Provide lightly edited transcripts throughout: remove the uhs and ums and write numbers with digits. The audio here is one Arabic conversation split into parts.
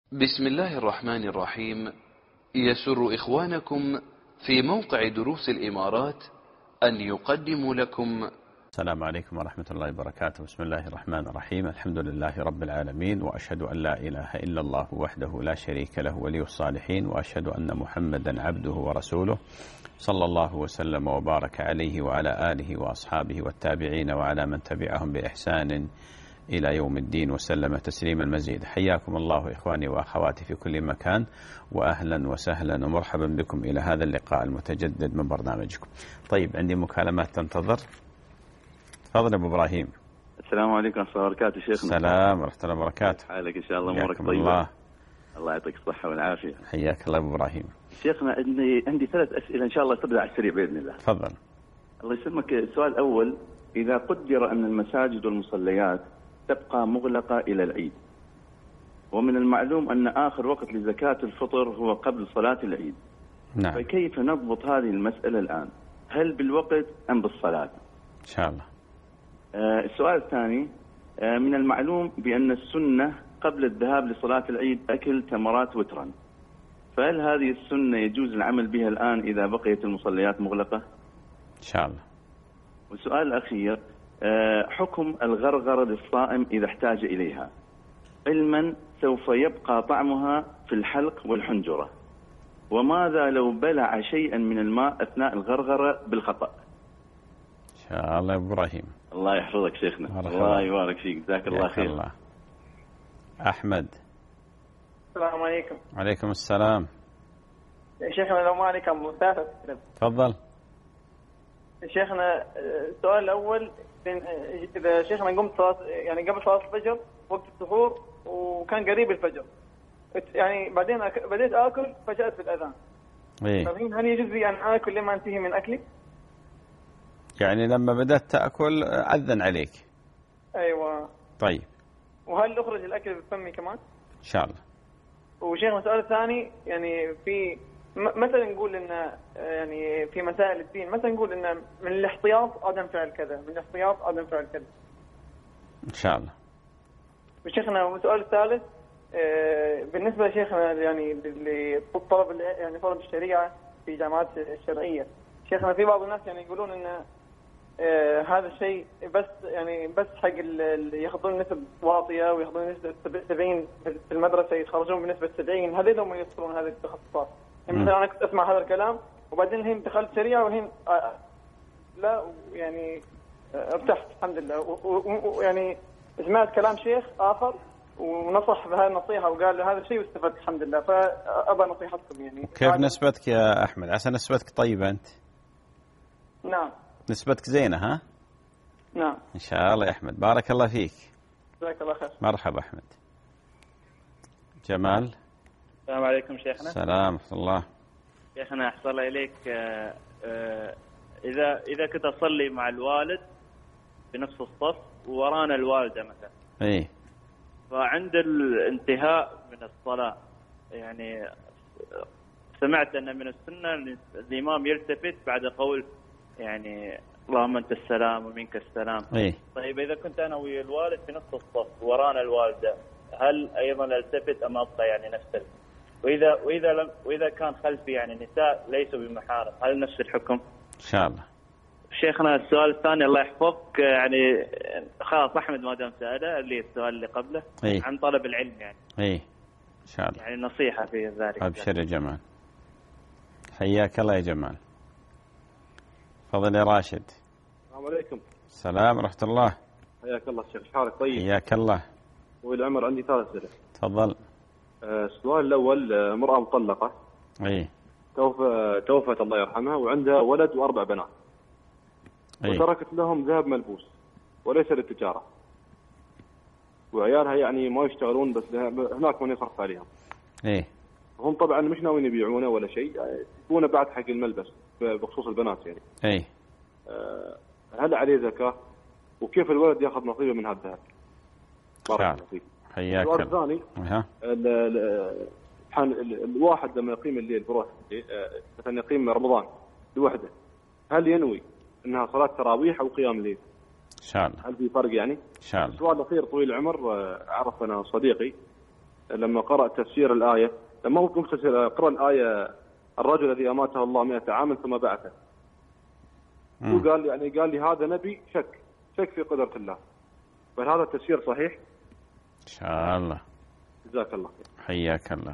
بسم الله الرحمن الرحيم. يسر إخوانكم في موقع دروس الإمارات أن يقدموا لكم. السلام عليكم ورحمة الله وبركاته. بسم الله الرحمن الرحيم. الحمد لله رب العالمين، وأشهد أن لا إله إلا الله وحده لا شريك له ولي الصالحين، وأشهد أن محمدا عبده ورسوله صلى الله وسلم وبارك عليه وعلى آله وأصحابه والتابعين وعلى من تبعهم بإحسان إلى يوم الدين وسلم تسليما مزيدا. حياكم الله إخواني وأخواتي في كل مكان، وأهلا وسهلا ومرحبا بكم إلى هذا اللقاء المتجدد من برنامجكم. طيب، عندي مكالمات تنتظر. تفضل أبو إبراهيم. السلام عليكم ورحمة الله وبركاته شيخنا. السلام ورحمة الله وبركاته. حالك إن شاء الله، أمورك طيبة. الله يعطيك الصحة والعافية. حياك الله أبو إبراهيم. شيخنا عندي 3 أسئلة إن شاء الله تبدأ على السريع بإذن الله. تفضل. الله يسلمك. السؤال الأول: إذا قدر أن المساجد والمصليات تبقى مغلقة إلى العيد، ومن المعلوم أن آخر وقت لزكاة الفطر هو قبل صلاة العيد، نعم، فكيف نضبط هذه المسألة الآن؟ هل بالوقت أم بالصلاة؟ إن شاء الله. السؤال الثاني: من المعلوم بأن السنة قبل الذهاب لصلاة العيد أكل تمرات وترا، فهل هذه السنة يجوز العمل بها الآن إذا بقيت المصليات مغلقة؟ إن شاء الله. والسؤال الأخير: حكم الغرغرة للصائم إذا احتاج إليها، علما سوف يبقى طعمها في الحلق والحنجرة، وماذا لو بلع شيئا من الماء أثناء الغرغرة بالخطأ؟ إن شاء الله يا إبراهيم. الله يحفظك شيخنا. الله يبارك فيك، جزاك الله خير. الله. أحمد. السلام عليكم. عليكم السلام. شيخنا لو ما عليك أبو مسافر. تفضل. شيخنا السؤال الأول: إذا شيخنا قمت يعني قبل صلاة الفجر وقت السحور وكان قريب الفجر، يعني بعدين بديت آكل فجأت في الأذان، إيه؟ هل يجوز لي أن آكل لما أنتهي من أكلي؟ يعني لما بدأت تأكل أذن عليك؟ أيوة. طيب. وهل أخرج الأكل بفمي كمان؟ إن شاء الله. وشيخنا السؤال الثاني: يعني في مثلا نقول إن يعني في مسائل الدين مثلا نقول إن من الاحتياط عدم فعل كذا، من الاحتياط عدم فعل كذا. إن شاء الله. وشيخنا السؤال الثالث: بالنسبة لشيخنا يعني لطلب يعني طلب الشريعة في جامعات الشرعية، شيخنا في بعض الناس يعني يقولون إن هذا الشيء بس حق اللي ياخذون نسب واطية وياخذون نسبة 70 في المدرسة يتخرجون بنسبة 70، هذول هم يدخلون هذه التخصصات. يعني مثلا أنا كنت أسمع هذا الكلام وبعدين الحين دخلت شريعة والحين لا يعني ارتحت الحمد لله، ويعني سمعت كلام شيخ آخر ونصح بهذه النصيحة وقال له هذا الشيء واستفدت الحمد لله، فأبى نصيحتكم يعني. كيف نسبتك يا أحمد؟ عسى نسبتك طيبة أنت. نعم. نسبتك زينة ها؟ نعم. إن شاء الله يا أحمد، بارك الله فيك. جزاك الله خير. مرحبا أحمد. جمال. السلام عليكم شيخنا. السلام ورحمة الله. شيخنا أحسن الله إليك، إذا كنت أصلي مع الوالد في نفس الصف وورانا الوالدة مثلا، إيه، فعند الانتهاء من الصلاة يعني سمعت أن من السنة الإمام يلتفت بعد قول يعني اللهم أنت السلام ومنك السلام. إيه. طيب إذا كنت أنا ويا الوالد في نفس الصف ورانا الوالدة، هل أيضا التفت أم أبقى يعني نفس وإذا كان خلفي يعني نساء ليسوا بمحارم، هل نفس الحكم؟ إن شاء الله. شيخنا السؤال الثاني الله يحفظك، يعني خلاص أحمد ما دام سأله اللي السؤال اللي قبله. إيه؟ عن طلب العلم يعني. إيه إن شاء الله. يعني نصيحة في ذلك. أبشر يا جمال. حياك الله يا جمال. تفضل يا راشد. السلام عليكم. السلام ورحمة الله. حياك الله شيخ، حالك طيب؟ حياك الله. والعمر عندي 3 أسئلة. تفضل. السؤال الأول: امرأة مطلقة. إيه. توفت الله يرحمها وعندها ولد و4 بنات. إيه. وتركت لهم ذهب ملبوس وليس للتجارة، وعيالها يعني ما يشتغلون بس هناك من يصرف عليهم. إيه. هم طبعا مش ناويين يبيعونه ولا شيء، يبونه بعد حق الملبس بخصوص البنات يعني. إيه. هل عليه زكاة؟ وكيف الولد ياخذ نصيبه من هذا الذهب؟ بارك الله فيك. حياك. السؤال الثاني: الواحد لما يقيم الليل بروح مثلا يقيم رمضان لوحده، هل ينوي انها صلاة تراويح او قيام ليل؟ إن شاء الله. هل في فرق يعني؟ إن شاء الله. السؤال الأخير: طويل العمر، عرفنا صديقي لما قرأ تفسير الآية، لما هو تفسير قرأ الآية الرجل الذي أماته الله 100 عام ثم بعثه. وقال يعني قال لي هذا نبي شك في قدرة الله. فهل هذا التفسير صحيح؟ إن شاء الله. جزاك الله خير. حياك الله.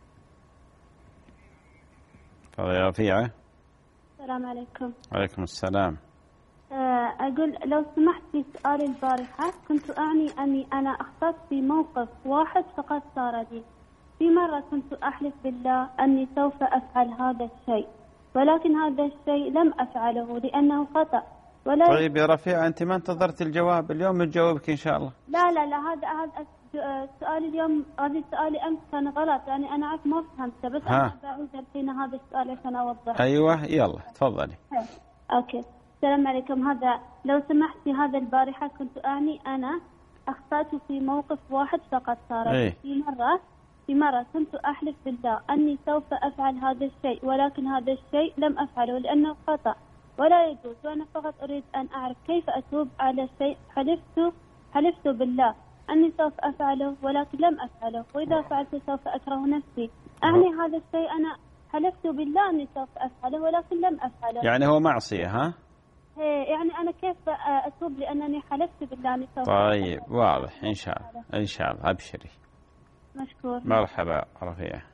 تفضل يا رفيعة. السلام عليكم. وعليكم السلام. أقول لو سمحت في سؤال البارحة كنت أعني أني أنا أخطأت في موقف واحد فقد صار لي. في مرة كنت أحلف بالله أني سوف أفعل هذا الشيء، ولكن هذا الشيء لم أفعله لأنه خطأ. طيب يا رفيعة أنت ما انتظرت الجواب، اليوم نجاوبك إن شاء الله. لا هذا السؤال اليوم، هذا سؤالي أمس كان غلط، يعني أنا عارف ما فهمته، بس أنا بعيد الحين هذا السؤال عشان أوضح. أيوة يلا تفضلي. أوكي. السلام عليكم. هذا لو سمحت في هذا البارحة كنت أعني أنا أخطأت في موقف واحد فقط صار. إيه؟ في مرة كنت أحلف بالله أني سوف أفعل هذا الشيء، ولكن هذا الشيء لم أفعله لأنه خطأ ولا يجوز، وأنا فقط أريد أن أعرف كيف أتوب على شيء حلفت بالله أني سوف أفعله ولكن لم أفعله، وإذا فعلت سوف أكره نفسي. أعني هذا الشيء أنا حلفت بالله أني سوف أفعله ولكن لم أفعله. يعني هو معصية ها؟ يعني أنا كيف أتوب لأنني حلفت بالله أني سوف طيب أفعله. واضح إن شاء الله. إن شاء الله أبشري. مشكور. مرحبا رفيع.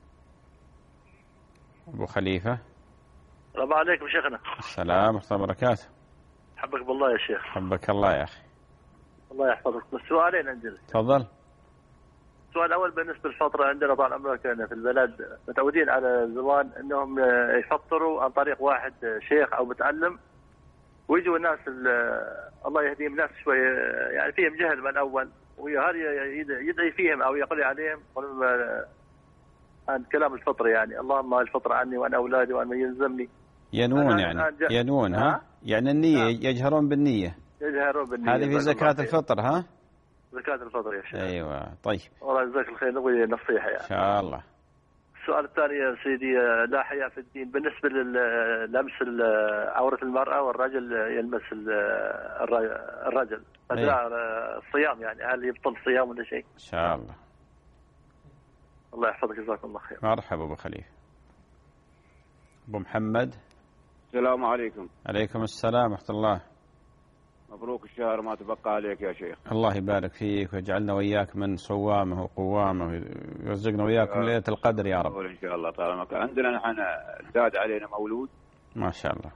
أبو خليفة. السلام عليكم شيخنا. السلام ورحمة الله وبركاته. حبك بالله يا شيخ. حبك الله يا أخي. الله يحفظك. بس سؤالين عندنا. تفضل. السؤال الأول بالنسبة للفطرة عندنا طال عمرك هنا في البلد متعودين على زمان أنهم يفطروا عن طريق واحد شيخ أو متعلم، ويجوا الناس الله يهديهم ناس شوي يعني فيهم جهل من أول، وهذا يدعي فيهم أو يقضي عليهم عن كلام الفطر، يعني اللهم الفطر عني وعن أولادي وعن من يلزمني. ينون يعني ينون ها؟ يعني النية يجهرون بالنية. يجهرون بالنية. هذه في زكاة الفطر ها؟ زكاة الفطر يا شيخ. أيوة طيب. والله جزاك الخير، نبغي نصيحة يعني. إن شاء الله. السؤال الثاني يا سيدي، لا حياء في الدين بالنسبة للمس عورة المرأة والرجل يلمس الرجل أثناء الصيام، يعني هل يبطل الصيام ولا شيء؟ إن شاء الله. الله يحفظك جزاكم الله خير. مرحبا أبو خليفة. أبو محمد. السلام عليكم. عليكم السلام ورحمة الله. مبروك الشهر ما تبقى عليك يا شيخ. الله يبارك فيك ويجعلنا وإياك من صوامه وقوامه ويرزقنا وإياكم ليلة القدر يا رب. إن شاء الله. طالما عندنا نحن زاد علينا مولود ما شاء الله،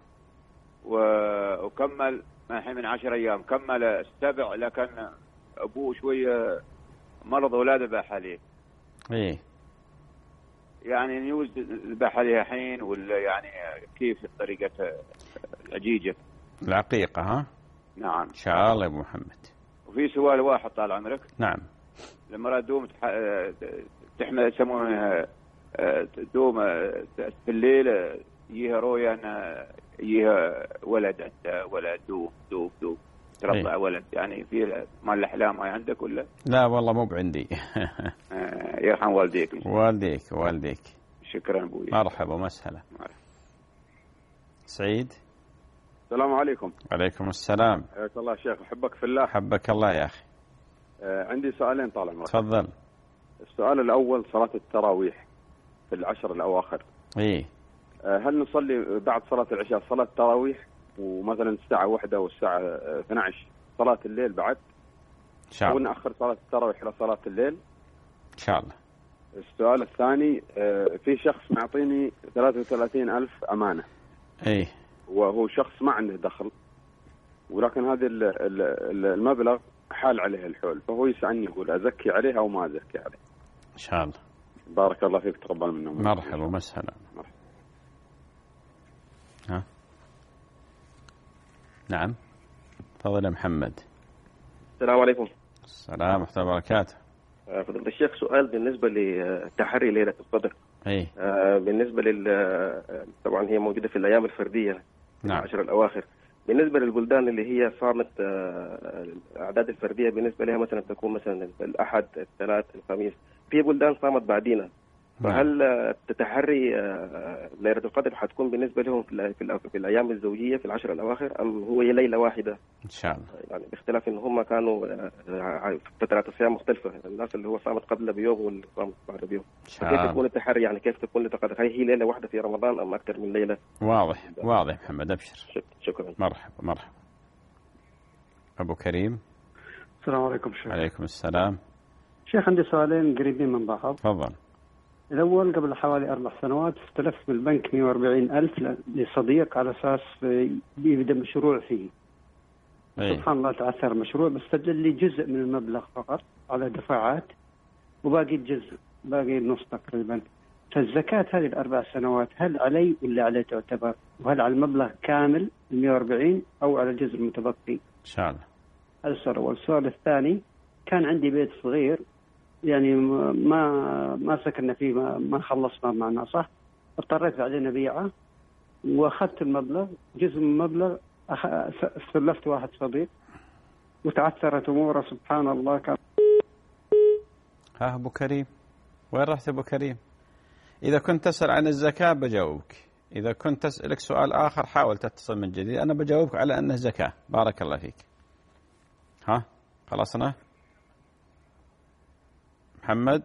وكمل الحين من 10 أيام كمل 7، لكن أبوه شوية مرض ولا ذبح عليه. إيه يعني نيوز ذبح عليها حين ولا يعني كيف طريقة العجيجة العقيقة ها؟ نعم إن شاء الله يا أبو محمد. وفي سؤال واحد طال عمرك. نعم. لما دوم تحمل يسمونها دوم في الليل يجيها رؤيا أن يجيها ولد عنده ولد دوب ترضع ولد، يعني في مال الأحلام هاي عندك ولا؟ لا والله مو بعندي. يرحم والديك. والديك. شكرا أبوي. مرحبا ومسهلا. سعيد. السلام عليكم. عليكم السلام. حياك الله شيخ، أحبك في الله. حبك الله يا أخي. عندي سؤالين طال عمرك. تفضل. السؤال الأول صلاة التراويح في العشر الأواخر. إيه. هل نصلي بعد صلاة العشاء صلاة التراويح ومثلا الساعة 1 والساعة 12 صلاة الليل بعد؟ إن شاء الله. أو نأخر صلاة التراويح إلى صلاة الليل؟ إن شاء الله. السؤال الثاني، في شخص معطيني 33,000 أمانة. إيه. وهو شخص ما عنده دخل، ولكن هذا المبلغ حال عليه الحول، فهو يسألني يقول أزكي عليه أو ما أزكي عليه. إن شاء الله. بارك الله فيك، تقبل منا. مرحبا ومسهلا. ها؟ نعم. تفضل يا محمد. السلام عليكم. السلام ورحمة الله وبركاته. فضيلة الشيخ، سؤال بالنسبة لتحري ليلة القدر. أي. بالنسبة طبعا هي موجودة في الأيام الفردية. نعم. العشر الأواخر. بالنسبة للبلدان اللي هي صامت الأعداد الفردية بالنسبة لها مثلا تكون مثلا الأحد، الثلاث، الخميس. في بلدان صامت بعدينا. فهل التحري ليلة القدر حتكون بالنسبة لهم في الأيام الزوجية في العشر الأواخر، أم هو ليلة واحدة؟ إن شاء الله. يعني باختلاف إن هم كانوا فترات الصيام مختلفة، الناس اللي هو صامت قبل بيوم واللي صامت بعد بيوم. كيف يكون التحري؟ يعني كيف تكون القدر؟ هي ليلة واحدة في رمضان أم أكثر من ليلة؟ واضح محمد، أبشر. شكرا. مرحبا. أبو كريم. السلام عليكم شيخ. عليكم السلام. شيخ عندي سؤالين قريبين من بعض. تفضل. الأول قبل حوالي 4 سنوات استلفت من البنك 140,000 لصديق على أساس يبدأ مشروع فيه. سبحان الله تعثر المشروع، بس سجل لي جزء من المبلغ فقط على دفعات، وباقي الجزء باقي النص تقريبا. فالزكاة هذه ال4 سنوات هل علي ولا عليه تعتبر؟ وهل على المبلغ كامل 140 أو على الجزء المتبقي؟ إن شاء الله. هذا السؤال الأول. السؤال الثاني، كان عندي بيت صغير يعني ما سكننا فيه، ما خلصنا معنا صح، اضطريت بعدين أبيعه وأخذت المبلغ، جزء من المبلغ استلفت واحد صديق وتعثرت أموره سبحان الله. كان أبو كريم، وين رحت أبو كريم؟ إذا كنت تسأل عن الزكاة بجاوبك، إذا كنت تسألك سؤال آخر حاول تتصل من جديد، أنا بجاوبك على أنه زكاة. بارك الله فيك. خلصنا محمد؟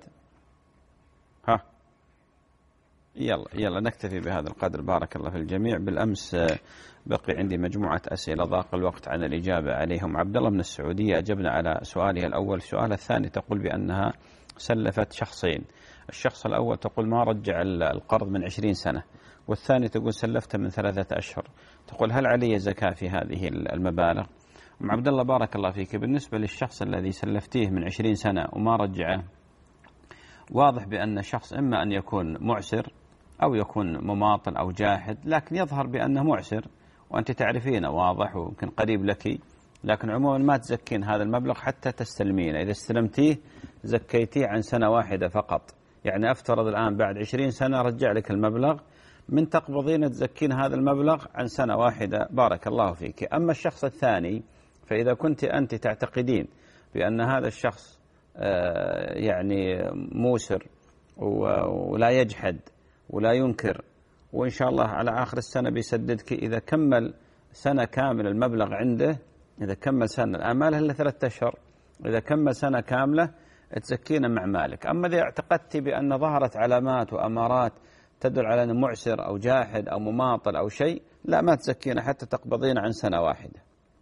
يلا نكتفي بهذا القدر. بارك الله في الجميع. بالأمس بقي عندي مجموعة أسئلة ضاق الوقت عن الإجابة عليهم. عبد الله من السعودية أجبنا على سؤاله الأول. السؤال الثاني تقول بأنها سلفت شخصين، الشخص الأول تقول ما رجع القرض من 20 سنة، والثاني تقول سلفته من 3 أشهر. تقول هل علي زكاة في هذه المبالغ؟ عبد الله بارك الله فيك، بالنسبة للشخص الذي سلفتيه من 20 سنة وما رجعه، واضح بأن الشخص إما أن يكون معسر أو يكون مماطل أو جاحد، لكن يظهر بأنه معسر وأنت تعرفينه واضح ويمكن قريب لك، لكن عموما ما تزكين هذا المبلغ حتى تستلمينه. إذا استلمتيه زكيتيه عن سنة واحدة فقط، يعني أفترض الآن بعد 20 سنة رجع لك المبلغ، من تقبضين تزكين هذا المبلغ عن سنة واحدة. بارك الله فيك. أما الشخص الثاني فإذا كنت أنت تعتقدين بأن هذا الشخص يعني موسر ولا يجحد ولا ينكر، وإن شاء الله على آخر السنة بيسددك، إذا كمل سنة كاملة المبلغ عنده، إذا كمل سنة الآمال إلا 3 أشهر، إذا كمل سنة كاملة تزكينا مع مالك. أما إذا اعتقدت بأن ظهرت علامات وأمارات تدل على أنه معسر أو جاحد أو مماطل أو شيء، لا ما تزكينا حتى تقبضين عن سنة واحدة.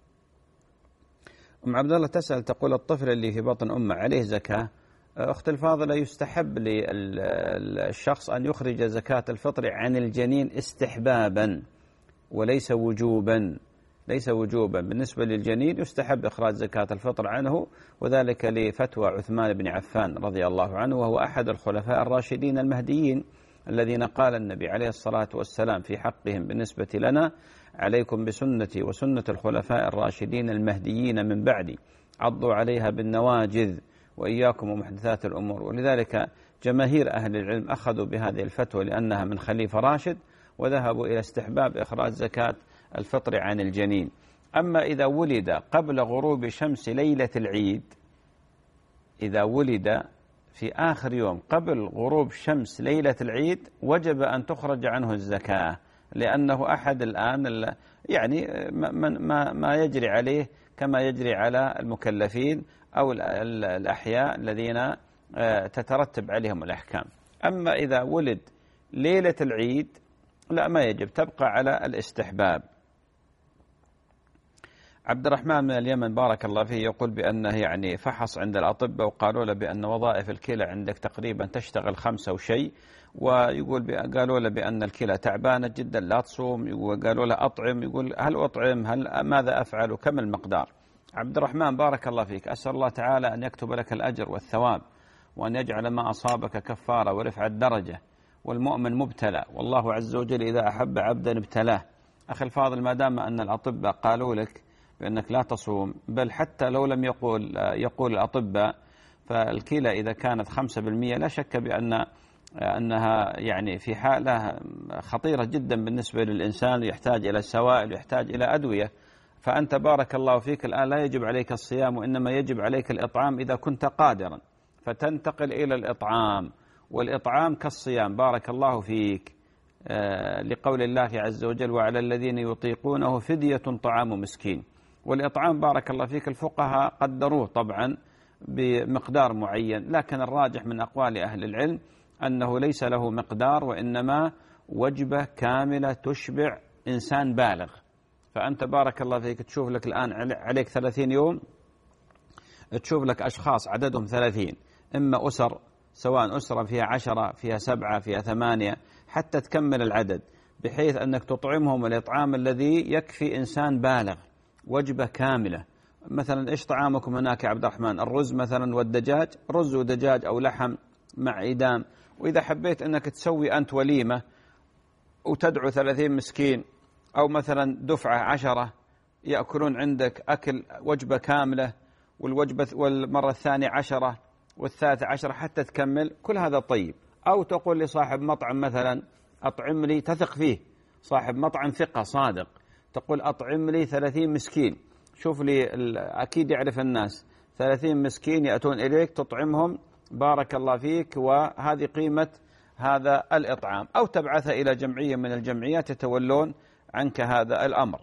أم عبد الله تسأل تقول الطفل اللي في بطن أمه عليه زكاة؟ أخت الفاضلة، يستحب للشخص أن يخرج زكاة الفطر عن الجنين استحبابا وليس وجوبا. ليس وجوبا بالنسبة للجنين، يستحب إخراج زكاة الفطر عنه، وذلك لفتوى عثمان بن عفان رضي الله عنه، وهو أحد الخلفاء الراشدين المهديين الذين قال النبي عليه الصلاة والسلام في حقهم بالنسبة لنا: عليكم بسنتي وسنة الخلفاء الراشدين المهديين من بعدي، عضوا عليها بالنواجذ وإياكم ومحدثات الأمور. ولذلك جماهير أهل العلم أخذوا بهذه الفتوى لأنها من خليفة راشد، وذهبوا إلى استحباب إخراج زكاة الفطر عن الجنين. أما إذا ولد قبل غروب شمس ليلة العيد، إذا ولد في آخر يوم قبل غروب شمس ليلة العيد، وجب أن تخرج عنه الزكاة، لأنه أحد الآن يعني ما يجري عليه كما يجري على المكلفين أو الأحياء الذين تترتب عليهم الأحكام. أما إذا ولد ليلة العيد لا، ما يجب، تبقى على الاستحباب. عبد الرحمن من اليمن بارك الله فيه يقول بأنه يعني فحص عند الأطباء وقالوا له بأن وظائف الكلى عندك تقريبا تشتغل 5 وشيء، ويقول قالوا له بأن الكلى تعبانة جدا لا تصوم، وقالوا له أطعم، يقول هل أطعم، ماذا أفعل وكم المقدار؟ عبد الرحمن بارك الله فيك، أسأل الله تعالى أن يكتب لك الأجر والثواب، وأن يجعل ما أصابك كفارة ورفع الدرجة، والمؤمن مبتلى، والله عز وجل إذا أحب عبدا ابتلاه. أخي الفاضل، ما دام أن الأطباء قالوا لك بأنك لا تصوم، بل حتى لو لم يقول الأطباء، فالكلى إذا كانت 5% لا شك أنها يعني في حالة خطيرة جدا بالنسبة للإنسان، يحتاج إلى سوائل ويحتاج إلى أدوية. فأنت بارك الله فيك الآن لا يجب عليك الصيام، وإنما يجب عليك الإطعام إذا كنت قادرا، فتنتقل إلى الإطعام. والإطعام كالصيام. بارك الله فيك. لقول الله عز وجل وعلى الذين يطيقونه فدية طعام مسكين. والإطعام بارك الله فيك الفقهاء قدروه طبعا بمقدار معين، لكن الراجح من أقوال أهل العلم أنه ليس له مقدار، وإنما وجبة كاملة تشبع إنسان بالغ. فأنت بارك الله فيك تشوف لك الآن عليك 30 يوم، تشوف لك أشخاص عددهم 30، إما أسر، سواء أسرة فيها 10 فيها 7 فيها 8، حتى تكمل العدد، بحيث أنك تطعمهم الإطعام الذي يكفي إنسان بالغ، وجبة كاملة. مثلا إيش طعامكم هناك يا عبد الرحمن؟ الرز مثلا والدجاج، رز ودجاج أو لحم مع إدام. وإذا حبيت أنك تسوي أنت وليمة وتدعو 30 مسكين، أو مثلا دفعة 10 يأكلون عندك أكل وجبة كاملة، والمرة الثانية 10 والثالثة 10 حتى تكمل، كل هذا طيب. أو تقول لصاحب مطعم مثلا أطعم لي، تثق فيه صاحب مطعم ثقة صادق، تقول أطعم لي 30 مسكين، شوف لي أكيد يعرف الناس 30 مسكين يأتون إليك تطعمهم، بارك الله فيك، وهذه قيمة هذا الإطعام. أو تبعث إلى جمعية من الجمعيات يتولون عنك هذا الأمر.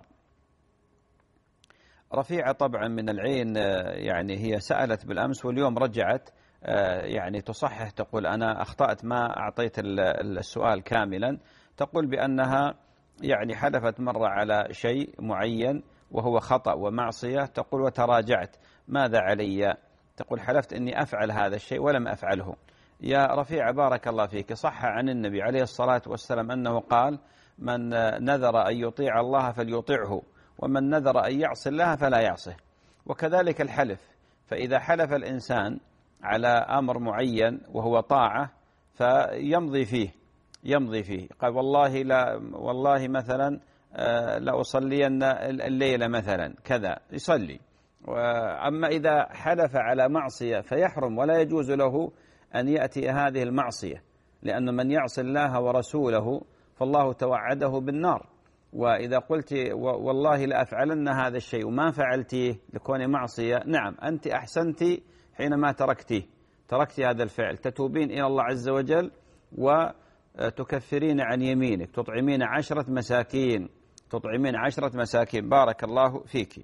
رفيعة طبعا من العين يعني هي سألت بالأمس واليوم رجعت يعني تصحح، تقول أنا أخطأت ما أعطيت السؤال كاملا. تقول بأنها يعني حلفت مرة على شيء معين وهو خطأ ومعصية، تقول وتراجعت، ماذا علي؟ تقول حلفت أني أفعل هذا الشيء ولم أفعله. يا رفيعة بارك الله فيك، صح عن النبي عليه الصلاة والسلام أنه قال من نذر أن يطيع الله فليطيعه، ومن نذر أن يعصي الله فلا يعصه. وكذلك الحلف، فإذا حلف الإنسان على أمر معين وهو طاعة فيمضي فيه، قال والله مثلا لأصلين الليلة مثلا كذا، يصلي. أما إذا حلف على معصية فيحرم، ولا يجوز له أن يأتي هذه المعصية، لأن من يعصي الله ورسوله فالله توعده بالنار. وإذا قلت والله لأفعلن هذا الشيء وما فعلتيه لكون معصية، نعم أنت أحسنت حينما تركت هذا الفعل، تتوبين إلى الله عز وجل وتكفرين عن يمينك، تطعمين 10 مساكين. بارك الله فيك.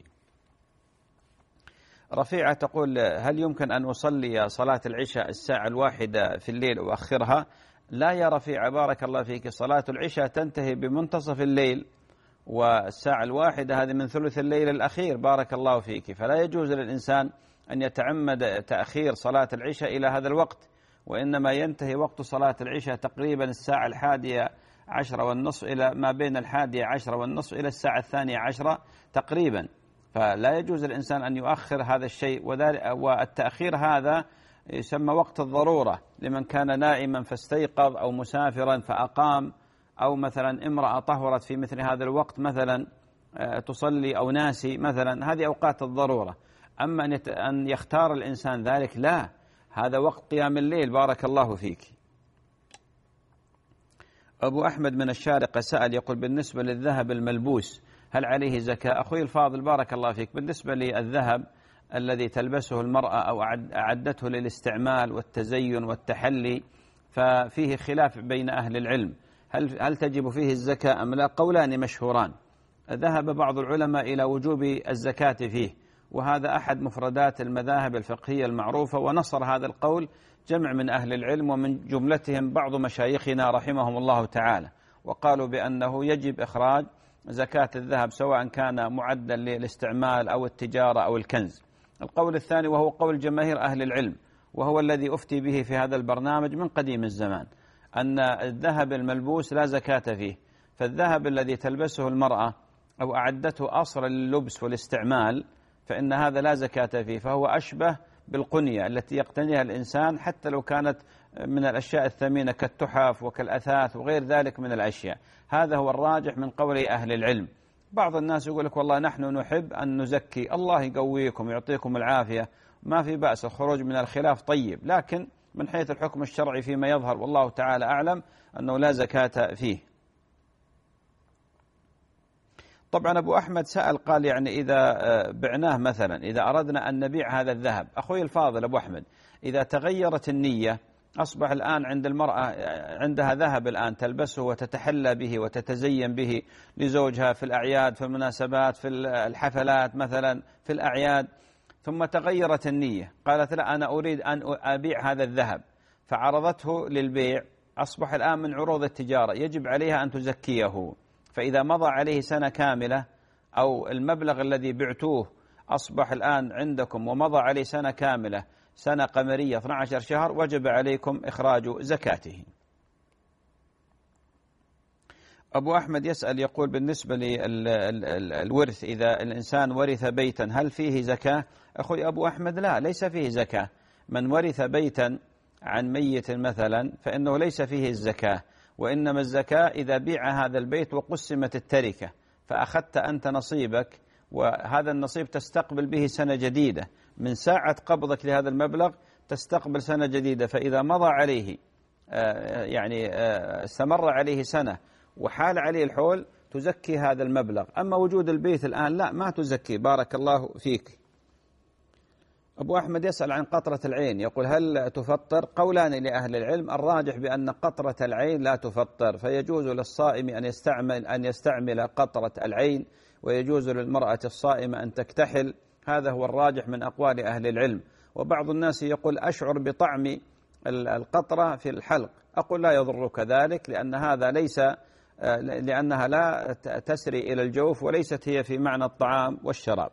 رفيعة تقول هل يمكن أن أصلي صلاة العشاء الساعة 1 في الليل وأخرها؟ لا يا رفيعة بارك الله فيك، صلاة العشاء تنتهي بمنتصف الليل، والساعة 1 هذه من ثلث الليل الأخير، بارك الله فيك. فلا يجوز للإنسان أن يتعمد تأخير صلاة العشاء إلى هذا الوقت، وإنما ينتهي وقت صلاة العشاء تقريبا الساعة 11:30 إلى ما بين 11:30 إلى الساعة 12 تقريبا. فلا يجوز الإنسان أن يؤخر هذا الشيء، والتأخير هذا يسمى وقت الضرورة، لمن كان نائما فاستيقظ، أو مسافرا فأقام، أو مثلا امرأة طهرت في مثل هذا الوقت مثلا تصلي، أو ناسي مثلا، هذه أوقات الضرورة. أما أن يختار الإنسان ذلك لا، هذا وقت قيام الليل. بارك الله فيك. أبو أحمد من الشارقة سأل يقول بالنسبة للذهب الملبوس هل عليه زكاة؟ أخوي الفاضل بارك الله فيك، بالنسبة للذهب الذي تلبسه المرأة أو أعدته للاستعمال والتزين والتحلي ففيه خلاف بين أهل العلم، هل تجب فيه الزكاة أم لا؟ قولان مشهوران. ذهب بعض العلماء إلى وجوب الزكاة فيه، وهذا أحد مفردات المذاهب الفقهية المعروفة، ونصر هذا القول جمع من أهل العلم، ومن جملتهم بعض مشايخنا رحمهم الله تعالى، وقالوا بأنه يجب إخراج زكاة الذهب سواء كان معدا للاستعمال أو التجارة أو الكنز. القول الثاني وهو قول جماهير أهل العلم، وهو الذي أفتي به في هذا البرنامج من قديم الزمان، أن الذهب الملبوس لا زكاة فيه. فالذهب الذي تلبسه المرأة أو أعدته أصلا لللبس والاستعمال فإن هذا لا زكاة فيه، فهو أشبه بالقنية التي يقتنيها الإنسان، حتى لو كانت من الأشياء الثمينة كالتحف وكالأثاث وغير ذلك من الأشياء. هذا هو الراجح من قول أهل العلم. بعض الناس يقول لك والله نحن نحب أن نزكي، الله يقويكم ويعطيكم العافية، ما في بأس، الخروج من الخلاف طيب، لكن من حيث الحكم الشرعي فيما يظهر والله تعالى أعلم أنه لا زكاة فيه. طبعا أبو أحمد سأل قال يعني إذا بعناه مثلا، إذا أردنا أن نبيع هذا الذهب، أخوي الفاضل أبو أحمد، إذا تغيرت النية أصبح الآن عند المرأة عندها ذهب الآن تلبسه وتتحلى به وتتزين به لزوجها في الأعياد، في المناسبات، في الحفلات مثلا، في الأعياد، ثم تغيرت النية، قالت لا أنا أريد أن أبيع هذا الذهب، فعرضته للبيع، أصبح الآن من عروض التجارة، يجب عليها أن تزكيه. فإذا مضى عليه سنة كاملة أو المبلغ الذي بعتوه أصبح الآن عندكم ومضى عليه سنة كاملة، سنة قمرية 12 شهر، وجب عليكم إخراج زكاته. أبو أحمد يسأل يقول بالنسبة للورث، إذا الإنسان ورث بيتا هل فيه زكاة؟ أخوي أبو أحمد لا، ليس فيه زكاة. من ورث بيتا عن ميت مثلا فإنه ليس فيه الزكاة، وإنما الزكاة إذا بيع هذا البيت وقسمت التركة فأخذت أنت نصيبك، وهذا النصيب تستقبل به سنة جديدة، من ساعة قبضك لهذا المبلغ تستقبل سنة جديدة، فإذا مضى عليه استمر عليه سنة وحال عليه الحول تزكي هذا المبلغ. أما وجود البيت الآن لا، ما تزكي. بارك الله فيك. أبو أحمد يسأل عن قطرة العين، يقول هل تفطر؟ قولان لأهل العلم، الراجح بأن قطرة العين لا تفطر، فيجوز للصائم أن يستعمل قطرة العين، ويجوز للمرأة الصائمة أن تكتحل، هذا هو الراجح من أقوال أهل العلم. وبعض الناس يقول أشعر بطعم القطرة في الحلق، أقول لا يضرك ذلك، لأنها لا تسري إلى الجوف، وليست هي في معنى الطعام والشراب.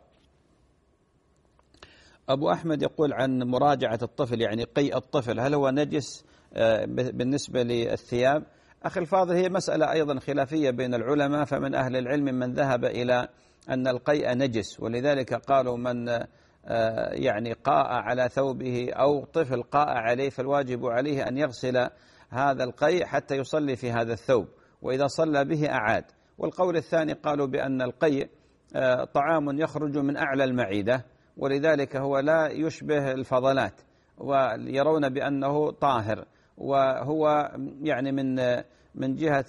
أبو أحمد يقول عن مراجعة الطفل، يعني قيء الطفل، هل هو نجس بالنسبة للثياب؟ أخي الفاضل، هي مسألة أيضا خلافية بين العلماء، فمن أهل العلم من ذهب إلى أن القيء نجس، ولذلك قالوا من قاء على ثوبه أو طفل قاء عليه فالواجب عليه أن يغسل هذا القيء حتى يصلي في هذا الثوب، وإذا صلى به أعاد. والقول الثاني قالوا بأن القيء طعام يخرج من أعلى المعدة، ولذلك هو لا يشبه الفضلات، ويرون بأنه طاهر، وهو يعني من جهة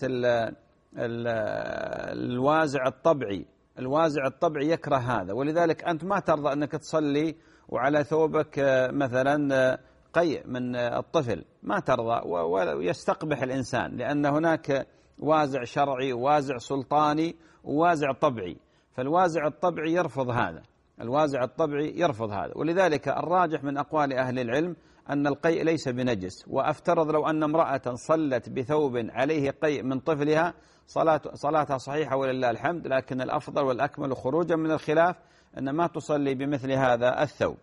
الوازع الطبعي، الوازع الطبعي يكره هذا، ولذلك أنت ما ترضى أنك تصلي وعلى ثوبك مثلا قيء من الطفل، ما ترضى، ويستقبح الإنسان، لأن هناك وازع شرعي ووازع سلطاني ووازع طبعي، فالوازع الطبعي يرفض هذا، الوازع الطبعي يرفض هذا، ولذلك الراجح من أقوال أهل العلم أن القيء ليس بنجس. وأفترض لو أن امرأة صلت بثوب عليه قيء من طفلها صلاتها صحيحة ولله الحمد، لكن الأفضل والأكمل خروجا من الخلاف أن ما تصلي بمثل هذا الثوب.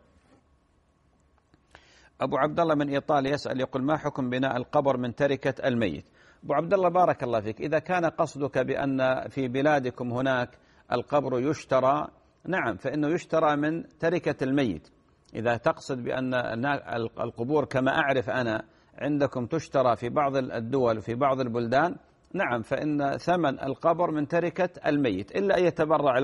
أبو عبد الله من إيطاليا يسأل يقول ما حكم بناء القبر من تركة الميت؟ أبو عبد الله بارك الله فيك، إذا كان قصدك بأن في بلادكم هناك القبر يشترى، نعم، فإنه يشترى من تركة الميت. إذا تقصد بأن القبور كما أعرف أنا عندكم تشترى في بعض الدول وفي بعض البلدان، نعم، فإن ثمن القبر من تركة الميت، إلا أن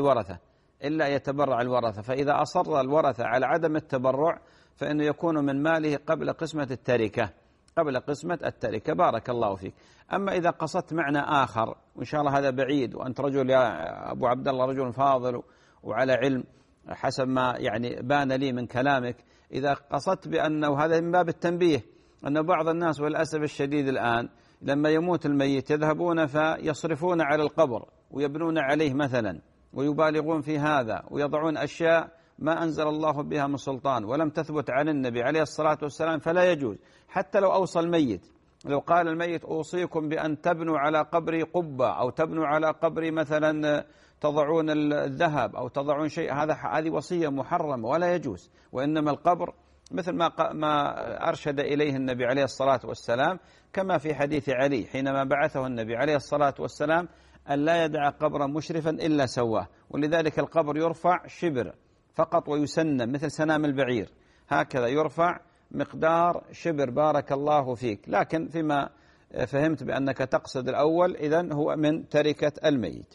يتبرع الورثة، فإذا أصر الورثة على عدم التبرع فإنه يكون من ماله قبل قسمة التركة. بارك الله فيك. أما إذا قصدت معنى آخر، وإن شاء الله هذا بعيد، وأنت رجل يا أبو عبد الله رجل فاضل وعلى علم حسب ما بان لي من كلامك، إذا قصدت بأنه هذا من باب التنبيه، أن بعض الناس والأسف الشديد الآن لما يموت الميت يذهبون فيصرفون على القبر ويبنون عليه مثلا، ويبالغون في هذا، ويضعون أشياء ما أنزل الله بها من سلطان ولم تثبت عن النبي عليه الصلاة والسلام، فلا يجوز. حتى لو أوصى الميت، لو قال الميت أوصيكم بأن تبنوا على قبري قبة، أو تبنوا على قبري مثلا تضعون الذهب أو تضعون شيء، هذه وصية محرمة ولا يجوز. وإنما القبر مثل ما أرشد إليه النبي عليه الصلاة والسلام، كما في حديث علي حينما بعثه النبي عليه الصلاة والسلام أن لا يدع قبرا مشرفا إلا سواه، ولذلك القبر يرفع شبر فقط ويسنم مثل سنام البعير، هكذا يرفع مقدار شبر. بارك الله فيك. لكن فيما فهمت بأنك تقصد الأول، إذن هو من تركة الميت.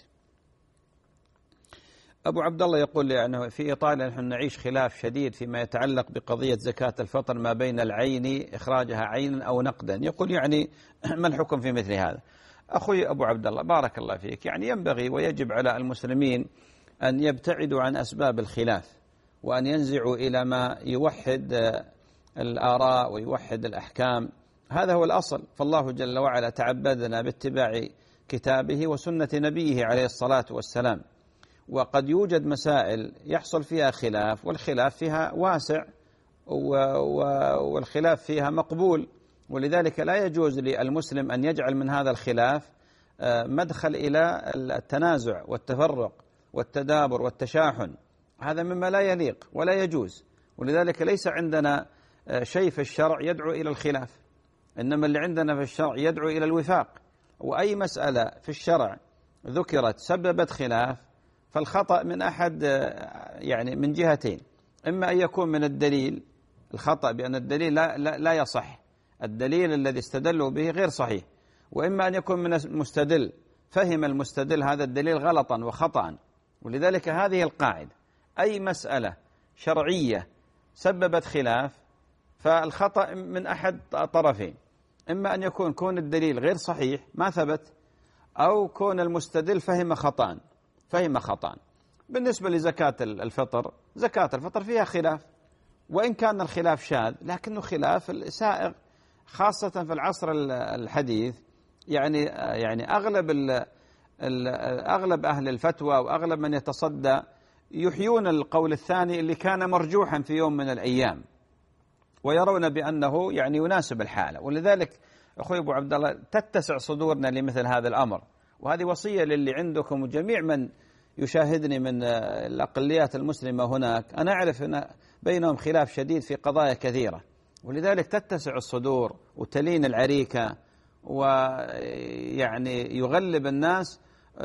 أبو عبد الله يقول لي في إيطاليا نحن نعيش خلاف شديد فيما يتعلق بقضية زكاة الفطر ما بين العين إخراجها عينا أو نقدا، يقول ما الحكم في مثل هذا؟ أخوي أبو عبد الله بارك الله فيك، ينبغي ويجب على المسلمين أن يبتعدوا عن أسباب الخلاف، وأن ينزعوا إلى ما يوحد الآراء ويوحد الأحكام. هذا هو الأصل. فالله جل وعلا تعبدنا باتباع كتابه وسنة نبيه عليه الصلاة والسلام. وقد يوجد مسائل يحصل فيها خلاف، والخلاف فيها واسع والخلاف فيها مقبول، ولذلك لا يجوز للمسلم أن يجعل من هذا الخلاف مدخل إلى التنازع والتفرق والتدابر والتشاحن. هذا مما لا يليق ولا يجوز، ولذلك ليس عندنا شيء في الشرع يدعو إلى الخلاف، إنما اللي عندنا في الشرع يدعو إلى الوفاق. وأي مسألة في الشرع ذكرت سببت خلاف فالخطأ من أحد يعني من جهتين، إما أن يكون من الدليل، الخطأ بأن الدليل لا يصح، الدليل الذي استدلوا به غير صحيح، وإما أن يكون من المستدل، فهم المستدل هذا الدليل غلطا وخطأ. ولذلك هذه القاعدة، أي مسألة شرعية سببت خلاف فالخطأ من أحد طرفين، إما أن يكون كون الدليل غير صحيح ما ثبت، أو كون المستدل فهم خطأ. بالنسبة لزكاة الفطر، زكاة الفطر فيها خلاف، وإن كان الخلاف شاذ لكنه خلاف سائغ، خاصة في العصر الحديث. يعني أغلب أهل الفتوى وأغلب من يتصدى يحيون القول الثاني اللي كان مرجوحا في يوم من الأيام، ويرون بأنه يعني يناسب الحالة. ولذلك أخوي أبو عبد الله تتسع صدورنا لمثل هذا الأمر، وهذه وصية للي عندكم وجميع من يشاهدني من الأقليات المسلمة هناك. أنا أعرف أن بينهم خلاف شديد في قضايا كثيرة، ولذلك تتسع الصدور وتلين العريكة، ويعني يغلب الناس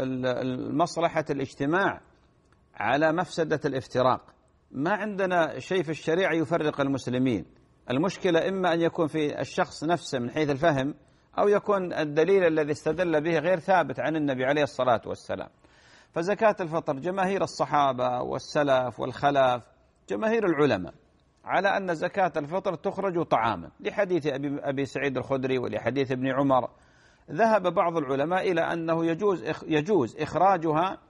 مصلحة الاجتماع على مفسدة الافتراق. ما عندنا شيء في الشريعة يفرق المسلمين، المشكلة إما أن يكون في الشخص نفسه من حيث الفهم، أو يكون الدليل الذي استدل به غير ثابت عن النبي عليه الصلاة والسلام. فزكاة الفطر جماهير الصحابة والسلف والخلف، جماهير العلماء على أن زكاة الفطر تخرج طعاما، لحديث أبي سعيد الخدري ولحديث ابن عمر. ذهب بعض العلماء إلى أنه يجوز إخراجها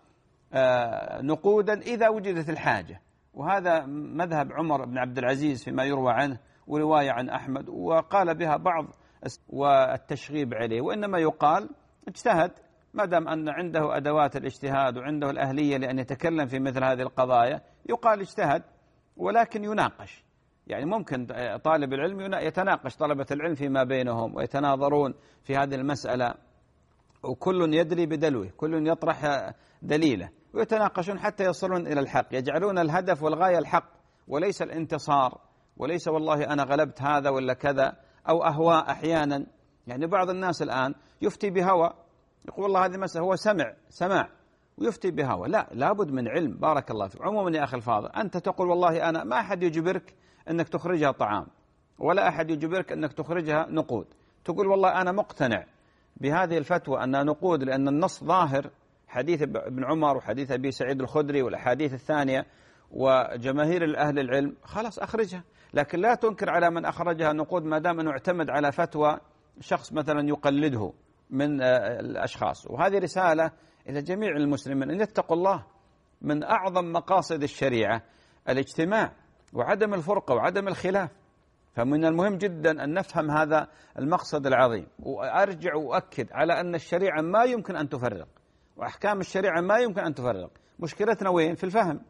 نقودا إذا وجدت الحاجة، وهذا مذهب عمر بن عبد العزيز فيما يروى عنه ورواية عن أحمد، وقال بها بعض والتشغيب عليه. وإنما يقال اجتهد، ما دام أن عنده أدوات الاجتهاد وعنده الأهلية لأن يتكلم في مثل هذه القضايا، يقال اجتهد، ولكن يناقش. يعني ممكن طالب العلم يتناقش طلبة العلم فيما بينهم ويتناظرون في هذه المسألة، وكل يدري بدلوه، كل يطرح دليله، ويتناقشون حتى يصلون إلى الحق، يجعلون الهدف والغاية الحق وليس الانتصار، وليس والله أنا غلبت هذا ولا كذا، أو أهواء أحيانا. يعني بعض الناس الآن يفتي بهوى، يقول والله هذه مسألة، هو سمع ويفتي بهوى. لا، لابد من علم. بارك الله فيك. عموما يا أخي الفاضل، أنت تقول والله أنا، ما أحد يجبرك أنك تخرجها طعام، ولا أحد يجبرك أنك تخرجها نقود. تقول والله أنا مقتنع بهذه الفتوى أنها نقود لأن النص ظاهر، حديث ابن عمر وحديث أبي سعيد الخدري والأحاديث الثانية وجماهير الأهل العلم، خلاص أخرجها. لكن لا تنكر على من أخرجها نقود ما دام أنه اعتمد على فتوى شخص مثلا يقلده من الأشخاص. وهذه رسالة إلى جميع المسلمين أن يتقوا الله. من أعظم مقاصد الشريعة الاجتماع وعدم الفرقة وعدم الخلاف، فمن المهم جدا أن نفهم هذا المقصد العظيم. وأرجع وأؤكد على أن الشريعة ما يمكن أن تفرق، وأحكام الشريعة ما يمكن أن تفرق. مشكلتنا وين؟ في الفهم.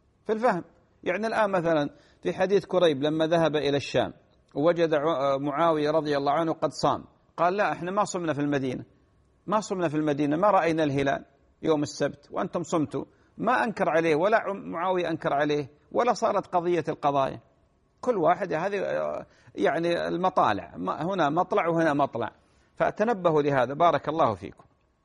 يعني الآن مثلا في حديث كريب لما ذهب إلى الشام ووجد معاوية رضي الله عنه قد صام، قال لا، احنا ما صمنا في المدينة، ما رأينا الهلال يوم السبت وأنتم صمتوا. ما أنكر عليه ولا معاوية أنكر عليه، ولا صارت قضية القضايا. كل واحد هذه يعني المطالع، هنا مطلع وهنا مطلع، فتنبهوا لهذا. بارك الله فيكم.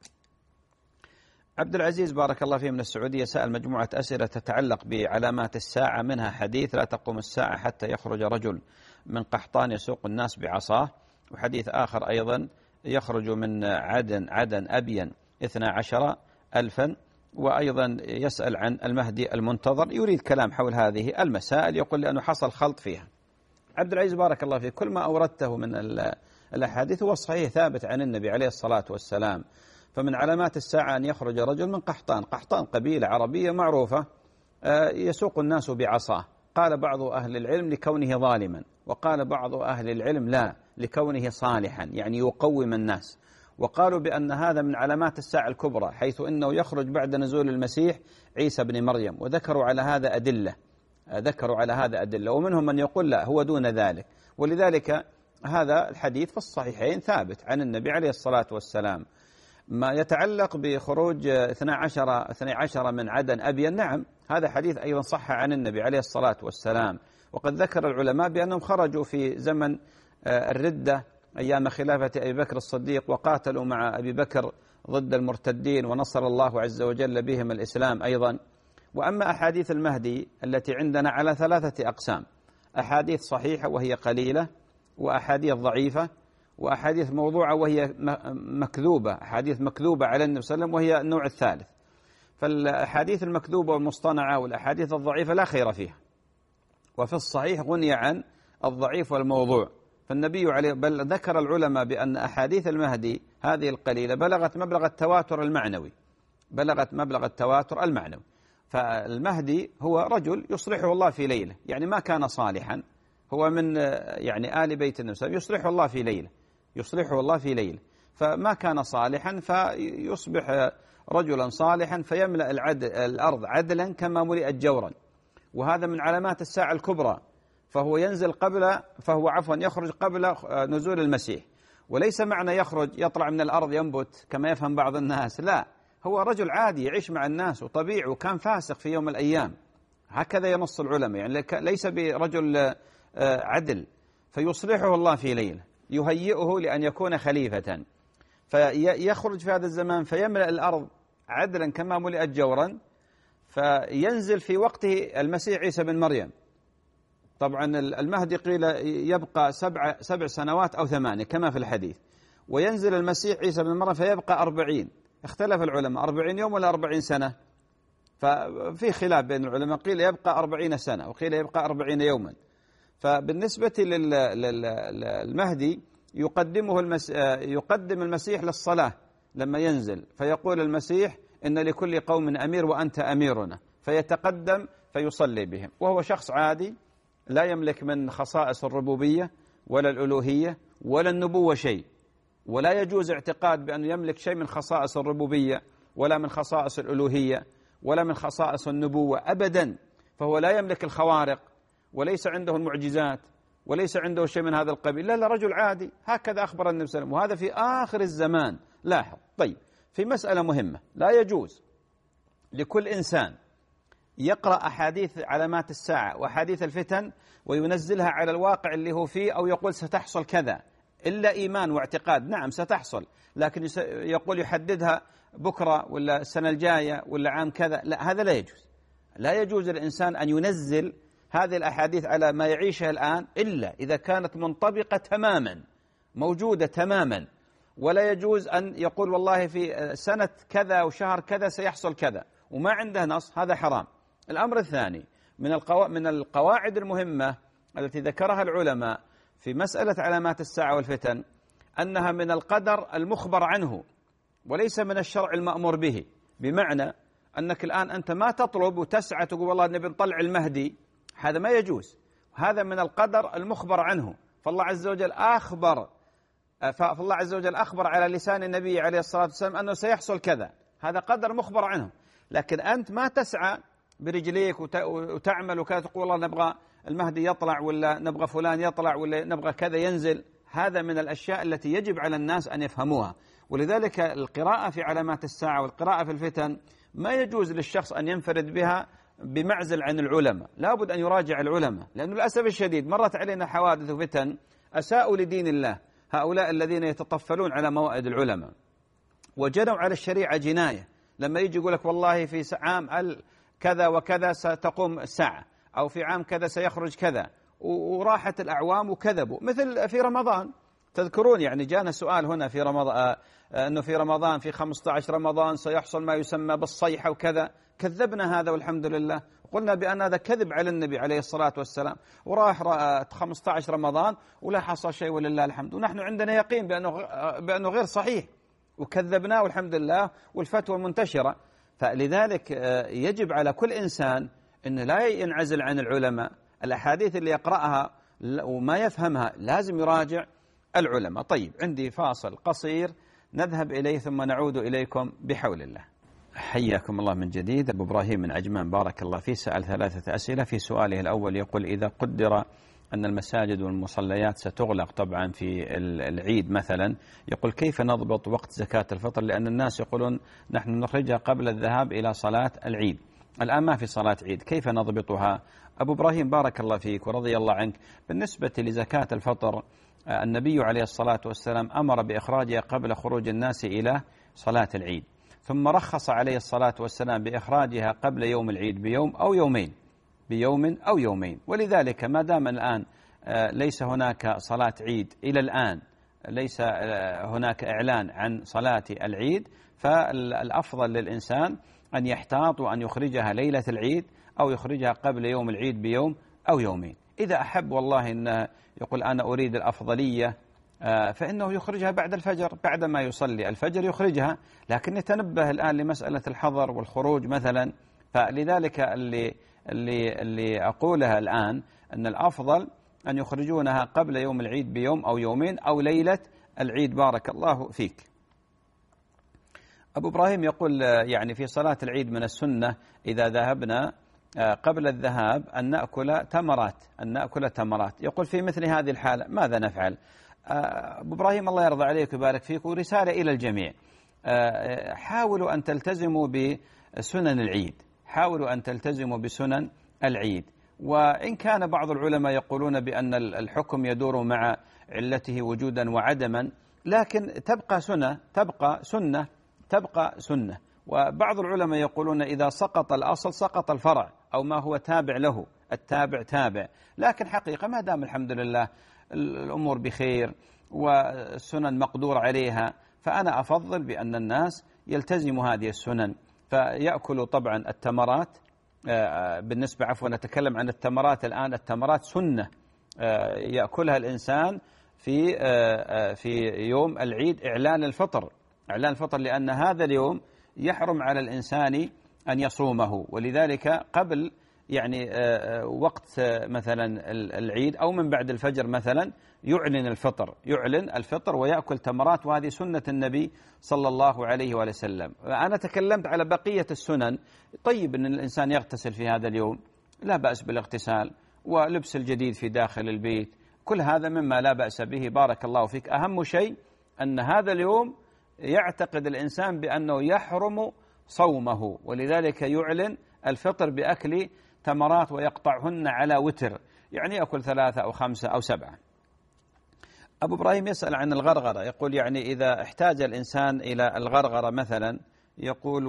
عبد العزيز بارك الله فيه من السعودية سأل مجموعة أسئلة تتعلق بعلامات الساعة، منها حديث لا تقوم الساعة حتى يخرج رجل من قحطان يسوق الناس بعصاه، وحديث آخر أيضا يخرج من عدن أبين 12,000، وأيضا يسأل عن المهدي المنتظر. يريد كلام حول هذه المسائل، يقول لأنه حصل خلط فيها. عبد العزيز بارك الله فيه، كل ما أوردته من الأحاديث هو صحيح ثابت عن النبي عليه الصلاة والسلام. فمن علامات الساعة أن يخرج رجل من قحطان قبيلة عربية معروفة، يسوق الناس بعصاه. قال بعض أهل العلم لكونه ظالما، وقال بعض أهل العلم لا، لكونه صالحا يعني يقوم الناس. وقالوا بأن هذا من علامات الساعة الكبرى، حيث أنه يخرج بعد نزول المسيح عيسى بن مريم، وذكروا على هذا أدلة، ومنهم من يقول لا هو دون ذلك. ولذلك هذا الحديث في الصحيحين ثابت عن النبي عليه الصلاة والسلام. ما يتعلق بخروج 12 من عدن أبين، نعم هذا حديث أيضا صح عن النبي عليه الصلاة والسلام، وقد ذكر العلماء بأنهم خرجوا في زمن الردة أيام خلافة أبي بكر الصديق، وقاتلوا مع أبي بكر ضد المرتدين، ونصر الله عز وجل بهم الإسلام أيضا. وأما أحاديث المهدي التي عندنا على 3 أقسام: أحاديث صحيحة وهي قليلة، وأحاديث ضعيفة، وأحاديث موضوعة وهي مكذوبة، أحاديث مكذوبة على النبي صلى الله عليه وسلم وهي النوع الثالث. فالأحاديث المكذوبة والمصطنعة والأحاديث الضعيفة لا خير فيها، وفي الصحيح غني عن الضعيف والموضوع. فالنبي عليه بل ذكر العلماء بأن أحاديث المهدي هذه القليلة بلغت مبلغ التواتر المعنوي. فالمهدي هو رجل يصلحه الله في ليلة، يعني ما كان صالحا، هو من يعني آل بيت النبي صلى الله عليه وسلم، يصلحه الله في ليلة، فما كان صالحا فيصبح رجلا صالحا فيملأ الأرض عدلا كما ملئت جورا. وهذا من علامات الساعة الكبرى، فهو يخرج قبل نزول المسيح. وليس معنى يخرج يطلع من الأرض ينبت كما يفهم بعض الناس، لا، هو رجل عادي يعيش مع الناس وطبيعي، وكان فاسق في يوم من الأيام، هكذا ينص العلماء، يعني ليس برجل عدل، فيصلحه الله في ليلة، يهيئه لأن يكون خليفة، فيخرج في هذا الزمان فيملأ الأرض عدلا كما ملئت جورا، فينزل في وقته المسيح عيسى بن مريم. طبعا المهدي قيل يبقى 7 سنوات أو 8 كما في الحديث، وينزل المسيح عيسى بن مريم فيبقى 40. اختلف العلماء 40 يوم ولا 40 سنة، ففي خلاف بين العلماء، قيل يبقى 40 سنة وقيل يبقى 40 يوما. فبالنسبة للمهدي يقدم المسيح للصلاة لما ينزل، فيقول المسيح إن لكل قوم أمير وأنت أميرنا، فيتقدم فيصلي بهم، وهو شخص عادي لا يملك من خصائص الربوبية ولا الألوهية ولا النبوة شيء، ولا يجوز اعتقاد بأنه يملك شيء من خصائص الربوبية ولا من خصائص الألوهية ولا من خصائص النبوة أبدا. فهو لا يملك الخوارق، وليس عنده المعجزات، وليس عنده شيء من هذا القبيل، لا رجل عادي، هكذا أخبر النبي صلى الله عليه وسلم، وهذا في آخر الزمان. لاحظ، طيب، في مسألة مهمة، لا يجوز لكل إنسان يقرأ أحاديث علامات الساعة وأحاديث الفتن وينزلها على الواقع اللي هو فيه، أو يقول ستحصل كذا، إلا إيمان واعتقاد، نعم ستحصل، لكن يقول يحددها بكرة ولا السنة الجاية ولا عام كذا، لا، هذا لا يجوز. لا يجوز للإنسان أن ينزل هذه الأحاديث على ما يعيشه الآن إلا إذا كانت منطبقة تماما، موجودة تماما. ولا يجوز أن يقول والله في سنة كذا وشهر كذا سيحصل كذا وما عنده نص، هذا حرام. الأمر الثاني من القواعد المهمة التي ذكرها العلماء في مسألة علامات الساعة والفتن أنها من القدر المخبر عنه وليس من الشرع المأمور به. بمعنى أنك الآن أنت ما تطلب وتسعى تقول والله نبي نطلع المهدي، هذا ما يجوز، هذا من القدر المخبر عنه. فالله عز وجل أخبر على لسان النبي عليه الصلاة والسلام أنه سيحصل كذا، هذا قدر مخبر عنه. لكن أنت ما تسعى برجليك وتعمل وكذا تقول والله نبغى المهدي يطلع ولا نبغى فلان يطلع ولا نبغى كذا ينزل. هذا من الأشياء التي يجب على الناس أن يفهموها. ولذلك القراءة في علامات الساعة والقراءة في الفتن ما يجوز للشخص أن ينفرد بها بمعزل عن العلماء، لابد أن يراجع العلماء، لأنه للأسف الشديد مرت علينا حوادث وفتن أساءوا لدين الله، هؤلاء الذين يتطفلون على موائد العلماء وجنوا على الشريعة جناية. لما يجي يقول لك والله في عام كذا وكذا ستقوم الساعة، أو في عام كذا سيخرج كذا، وراحت الأعوام وكذبوا. مثل في رمضان، تذكرون يعني جانا سؤال هنا في رمضان أنه في رمضان في 15 رمضان سيحصل ما يسمى بالصيحة وكذا، كذبنا هذا والحمد لله، قلنا بأن هذا كذب على النبي عليه الصلاة والسلام، وراح 15 رمضان ولا حصل شيء ولله الحمد، ونحن عندنا يقين بأنه غير صحيح وكذبناه والحمد لله، والفتوى منتشرة. فلذلك يجب على كل إنسان أن لا ينعزل عن العلماء. الأحاديث اللي يقرأها وما يفهمها لازم يراجع العلماء. طيب عندي فاصل قصير نذهب إليه ثم نعود إليكم بحول الله. حياكم الله من جديد. أبو إبراهيم من عجمان بارك الله فيه سأل 3 أسئلة. في سؤاله الأول يقول: إذا قدر أن المساجد والمصليات ستغلق طبعا في العيد مثلا، يقول كيف نضبط وقت زكاة الفطر؟ لأن الناس يقولون نحن نخرجها قبل الذهاب إلى صلاة العيد، الآن ما في صلاة عيد، كيف نضبطها؟ أبو إبراهيم بارك الله فيك ورضي الله عنك، بالنسبة لزكاة الفطر النبي عليه الصلاة والسلام أمر بإخراجها قبل خروج الناس إلى صلاة العيد، ثم رخص عليه الصلاة والسلام بإخراجها قبل يوم العيد بيوم أو يومين، بيوم أو يومين. ولذلك ما دام الآن ليس هناك صلاة عيد إلى الآن، ليس هناك إعلان عن صلاة العيد، فالأفضل للإنسان أن يحتاط وأن يخرجها ليلة العيد أو يخرجها قبل يوم العيد بيوم أو يومين. إذا أحب والله أن يقول أنا أريد الأفضلية فإنه يخرجها بعد الفجر، بعدما يصلي الفجر يخرجها، لكن يتنبه الآن لمسألة الحظر والخروج مثلا. فلذلك اللي أقولها الآن أن الأفضل أن يخرجونها قبل يوم العيد بيوم أو يومين أو ليلة العيد. بارك الله فيك. أبو إبراهيم يقول يعني في صلاة العيد من السنة إذا ذهبنا قبل الذهاب أن نأكل تمرات، يقول في مثل هذه الحالة ماذا نفعل؟ أبو إبراهيم الله يرضى عليك ويبارك فيك، ورسالة إلى الجميع: حاولوا أن تلتزموا بسنن العيد، حاولوا أن تلتزموا بسنن العيد. وإن كان بعض العلماء يقولون بأن الحكم يدور مع علته وجودا وعدما، لكن تبقى سنة. وبعض العلماء يقولون إذا سقط الأصل سقط الفرع، أو ما هو تابع له، التابع تابع. لكن حقيقة ما دام الحمد لله الأمور بخير والسنن مقدور عليها، فأنا أفضل بأن الناس يلتزموا هذه السنن، فيأكلوا طبعا التمرات. بالنسبة نتكلم عن التمرات الآن، التمرات سنة يأكلها الإنسان في يوم العيد إعلان الفطر، لأن هذا اليوم يحرم على الإنسان أن يصومه، ولذلك قبل يعني وقت مثلا العيد أو من بعد الفجر مثلا يعلن الفطر ويأكل تمرات، وهذه سنة النبي صلى الله عليه وسلم. أنا تكلمت على بقية السنن. طيب أن الإنسان يغتسل في هذا اليوم، لا بأس بالاغتسال، ولبس الجديد في داخل البيت، كل هذا مما لا بأس به. بارك الله فيك. أهم شيء أن هذا اليوم يعتقد الإنسان بأنه يحرم صومه، ولذلك يعلن الفطر بأكل تمرات ويقطعهن على وتر، يعني يأكل 3 أو 5 أو 7. أبو إبراهيم يسأل عن الغرغرة، يقول يعني إذا احتاج الإنسان إلى الغرغرة مثلا، يقول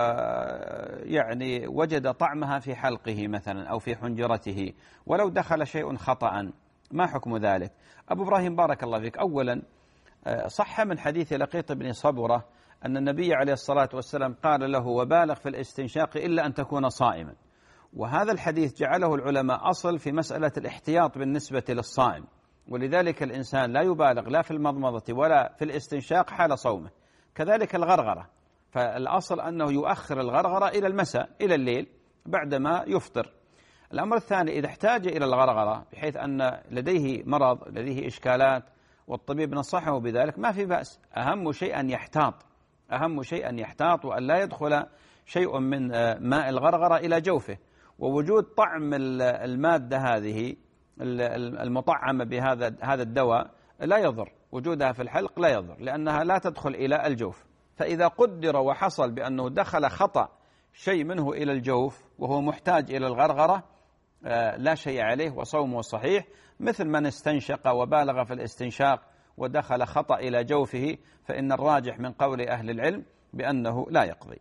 ويعني وجد طعمها في حلقه مثلا أو في حنجرته ولو دخل شيء خطأ، ما حكم ذلك؟ أبو إبراهيم بارك الله فيك، أولا صح من حديث لقيط بن صبرة أن النبي عليه الصلاة والسلام قال له: وبالغ في الاستنشاق إلا أن تكون صائما. وهذا الحديث جعله العلماء أصل في مسألة الاحتياط بالنسبة للصائم، ولذلك الإنسان لا يبالغ لا في المضمضة ولا في الاستنشاق حال صومه. كذلك الغرغرة، فالأصل أنه يؤخر الغرغرة إلى المساء، إلى الليل بعدما يفطر. الأمر الثاني، إذا احتاج إلى الغرغرة بحيث أن لديه مرض، لديه إشكالات والطبيب نصحه بذلك، ما في بأس. أهم شيء أن يحتاط وأن لا يدخل شيء من ماء الغرغرة إلى جوفه. ووجود طعم المادة هذه المطعمة بهذا الدواء لا يضر، وجودها في الحلق لا يضر، لأنها لا تدخل إلى الجوف. فإذا قدر وحصل بأنه دخل خطأ شيء منه إلى الجوف وهو محتاج إلى الغرغرة، لا شيء عليه وصومه صحيح، مثل من استنشق وبالغ في الاستنشاق ودخل خطأ إلى جوفه، فإن الراجح من قول أهل العلم بأنه لا يقضي.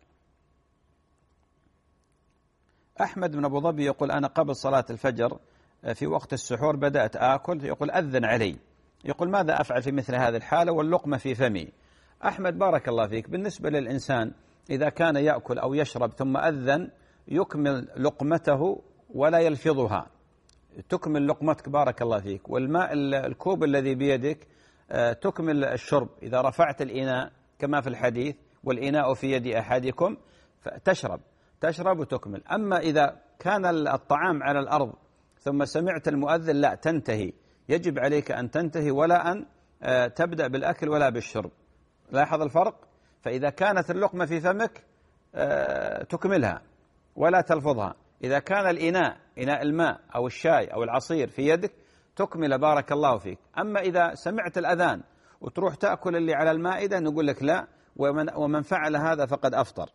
أحمد بن أبو ظبي يقول: أنا قبل صلاة الفجر في وقت السحور بدأت آكل، يقول أذن علي، يقول ماذا أفعل في مثل هذه الحالة واللقمة في فمي؟ أحمد بارك الله فيك، بالنسبة للإنسان إذا كان يأكل أو يشرب ثم أذن يكمل لقمته ولا يلفظها، تكمل لقمتك بارك الله فيك، والماء الكوب الذي بيدك تكمل الشرب. إذا رفعت الإناء كما في الحديث: والإناء في يد أحدكم، فتشرب وتكمل. أما إذا كان الطعام على الأرض ثم سمعت المؤذن، لا تنتهي، يجب عليك أن تنتهي ولا أن تبدأ بالأكل ولا بالشرب. لاحظ الفرق. فإذا كانت اللقمة في فمك تكملها ولا تلفظها. إذا كان الإناء، إناء الماء أو الشاي أو العصير في يدك، تكمل بارك الله فيك. أما إذا سمعت الأذان وتروح تأكل اللي على المائدة نقول لك لا، ومن فعل هذا فقد أفطر.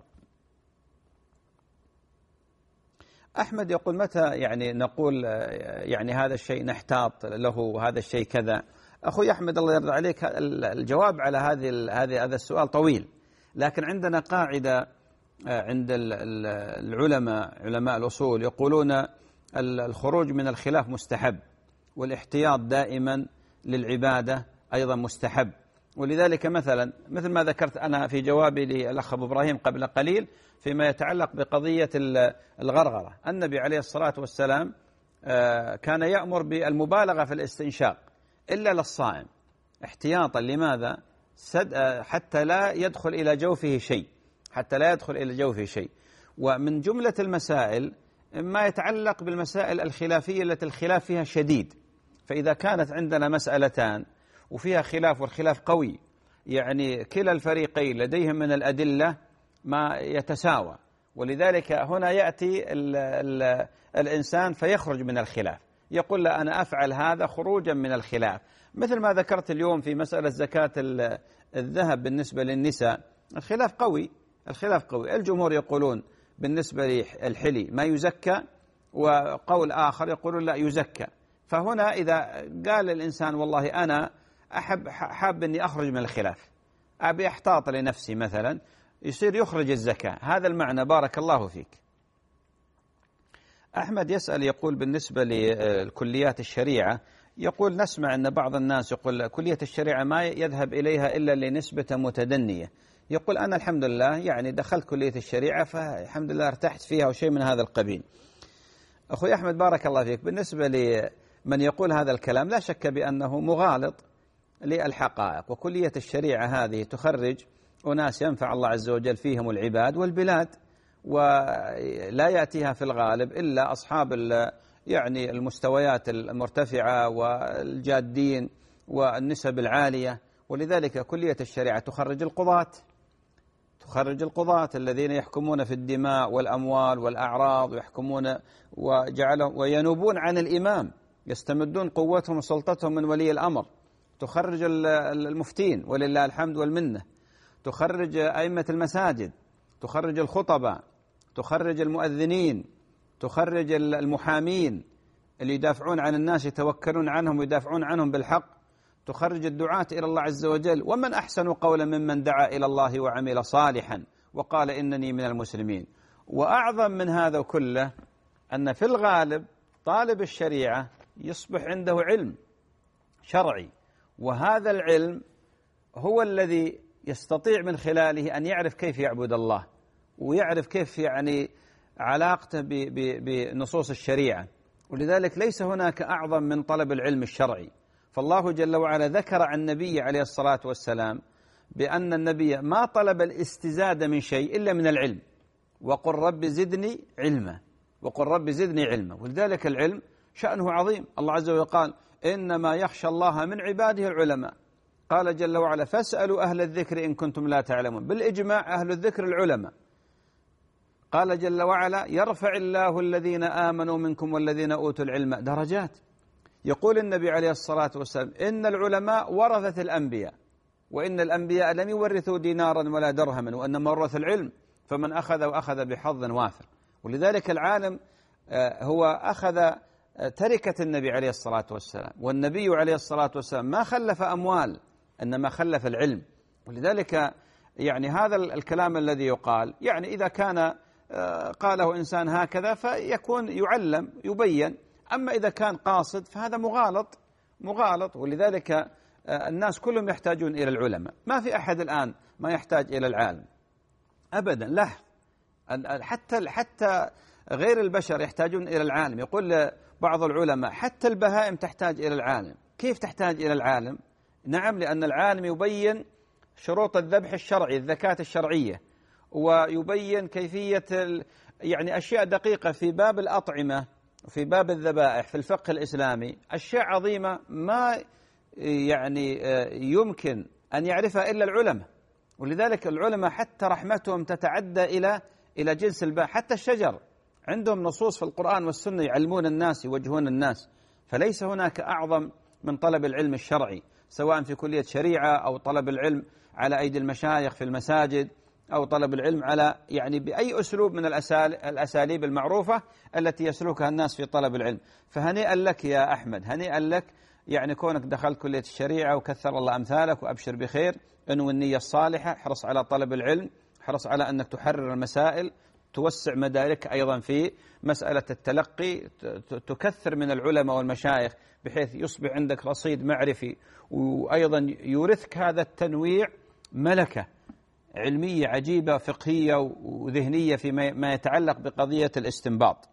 أحمد يقول متى يعني نقول يعني هذا الشيء نحتاط له، هذا الشيء كذا. أخوي أحمد الله يرضى عليك، الجواب على هذا السؤال طويل، لكن عندنا قاعدة عند العلماء، علماء الأصول، يقولون الخروج من الخلاف مستحب، والاحتياط دائما للعبادة أيضا مستحب. ولذلك مثل ما ذكرت أنا في جوابي للأخ أبو إبراهيم قبل قليل فيما يتعلق بقضية الغرغرة، النبي عليه الصلاة والسلام كان يأمر بالمبالغة في الاستنشاق إلا للصائم احتياطا. لماذا؟ حتى لا يدخل إلى جوفه شيء، حتى لا يدخل إلى جوفه شيء. ومن جملة المسائل ما يتعلق بالمسائل الخلافية التي الخلاف فيها شديد. فإذا كانت عندنا مسألتان وفيها خلاف والخلاف قوي، يعني كلا الفريقين لديهم من الأدلة ما يتساوى، ولذلك هنا يأتي الإنسان فيخرج من الخلاف، يقول لا أنا أفعل هذا خروجا من الخلاف. مثل ما ذكرت اليوم في مسألة زكاة الذهب بالنسبة للنساء، الخلاف قوي، الخلاف قوي. الجمهور يقولون بالنسبة للحلي ما يزكى، وقول آخر يقولون لا يزكى. فهنا إذا قال الإنسان والله أنا حاب أني أخرج من الخلاف، أبي أحتاط لنفسي مثلا، يصير يخرج الزكاة. هذا المعنى بارك الله فيك. أحمد يسأل يقول بالنسبة لكليات الشريعة، يقول نسمع أن بعض الناس يقول كلية الشريعة ما يذهب إليها إلا لنسبة متدنية. يقول أنا الحمد لله يعني دخلت كلية الشريعة فالحمد لله ارتحت فيها وشيء من هذا القبيل. أخوي أحمد بارك الله فيك، بالنسبة لمن يقول هذا الكلام لا شك بأنه مغالط للحقائق. وكلية الشريعة هذه تخرج أناس ينفع الله عز وجل فيهم العباد والبلاد، ولا يأتيها في الغالب إلا أصحاب يعني المستويات المرتفعة والجادين والنسب العالية. ولذلك كلية الشريعة تخرج القضاة الذين يحكمون في الدماء والأموال والأعراض، ويحكمون وينوبون عن الإمام، يستمدون قوتهم وسلطتهم من ولي الأمر. تخرج المفتين ولله الحمد والمنة، تخرج أئمة المساجد، تخرج الخطباء، تخرج المؤذنين، تخرج المحامين اللي يدافعون عن الناس، يتوكلون عنهم ويدافعون عنهم بالحق، تخرج الدعاة إلى الله عز وجل. ومن أحسن قولا ممن دعا إلى الله وعمل صالحا وقال إنني من المسلمين. وأعظم من هذا كله أن في الغالب طالب الشريعة يصبح عنده علم شرعي، وهذا العلم هو الذي يستطيع من خلاله أن يعرف كيف يعبد الله، ويعرف كيف يعني علاقته بنصوص الشريعة. ولذلك ليس هناك أعظم من طلب العلم الشرعي. فالله جل وعلا ذكر عن النبي عليه الصلاة والسلام بأن النبي ما طلب الاستزادة من شيء إلا من العلم، وقل رب زدني علما، وقل رب زدني علما. ولذلك العلم شأنه عظيم. الله عز وجل قال إنما يخشى الله من عباده العلماء. قال جل وعلا فاسألوا أهل الذكر إن كنتم لا تعلمون. بالإجماع أهل الذكر العلماء. قال جل وعلا يرفع الله الذين آمنوا منكم والذين أوتوا العلم درجات. يقول النبي عليه الصلاة والسلام إن العلماء ورثة الأنبياء، وإن الأنبياء لم يورثوا دينارا ولا درهما، وإنما ورث العلم، فمن أخذ بحظ وافر. ولذلك العالم هو أخذ تركة النبي عليه الصلاة والسلام، والنبي عليه الصلاة والسلام ما خلف أموال إنما خلف العلم. ولذلك يعني هذا الكلام الذي يقال يعني إذا كان قاله إنسان هكذا فيكون يعلم يبين، أما إذا كان قاصد فهذا مغالط. ولذلك الناس كلهم يحتاجون إلى العلماء، ما في أحد الآن ما يحتاج إلى العالم أبدا. لا، حتى غير البشر يحتاجون إلى العالم. يقول بعض العلماء حتى البهائم تحتاج إلى العالم. كيف تحتاج إلى العالم؟ نعم، لأن العالم يبين شروط الذبح الشرعي، الزكاة الشرعية، ويبين كيفية يعني أشياء دقيقة في باب الأطعمة وفي باب الذبائح في الفقه الإسلامي، أشياء عظيمة ما يعني يمكن أن يعرفها إلا العلماء. ولذلك العلماء حتى رحمتهم تتعدى إلى جنس الباء. حتى الشجر عندهم نصوص في القرآن والسنة يعلمون الناس يوجهون الناس. فليس هناك أعظم من طلب العلم الشرعي، سواء في كلية شريعة أو طلب العلم على أيدي المشايخ في المساجد، أو طلب العلم على يعني بأي أسلوب من الأساليب المعروفة التي يسلكها الناس في طلب العلم. فهنيئا لك يا أحمد، هنيئا لك يعني كونك دخلت كلية الشريعة وكثر الله أمثالك، وأبشر بخير. أنه النية الصالحة، احرص على طلب العلم، احرص على أنك تحرر المسائل، توسع مدارك أيضا في مسألة التلقي، تكثر من العلماء والمشايخ بحيث يصبح عندك رصيد معرفي، وأيضا يورثك هذا التنويع ملكة علمية عجيبة فقهية وذهنية فيما يتعلق بقضية الاستنباط.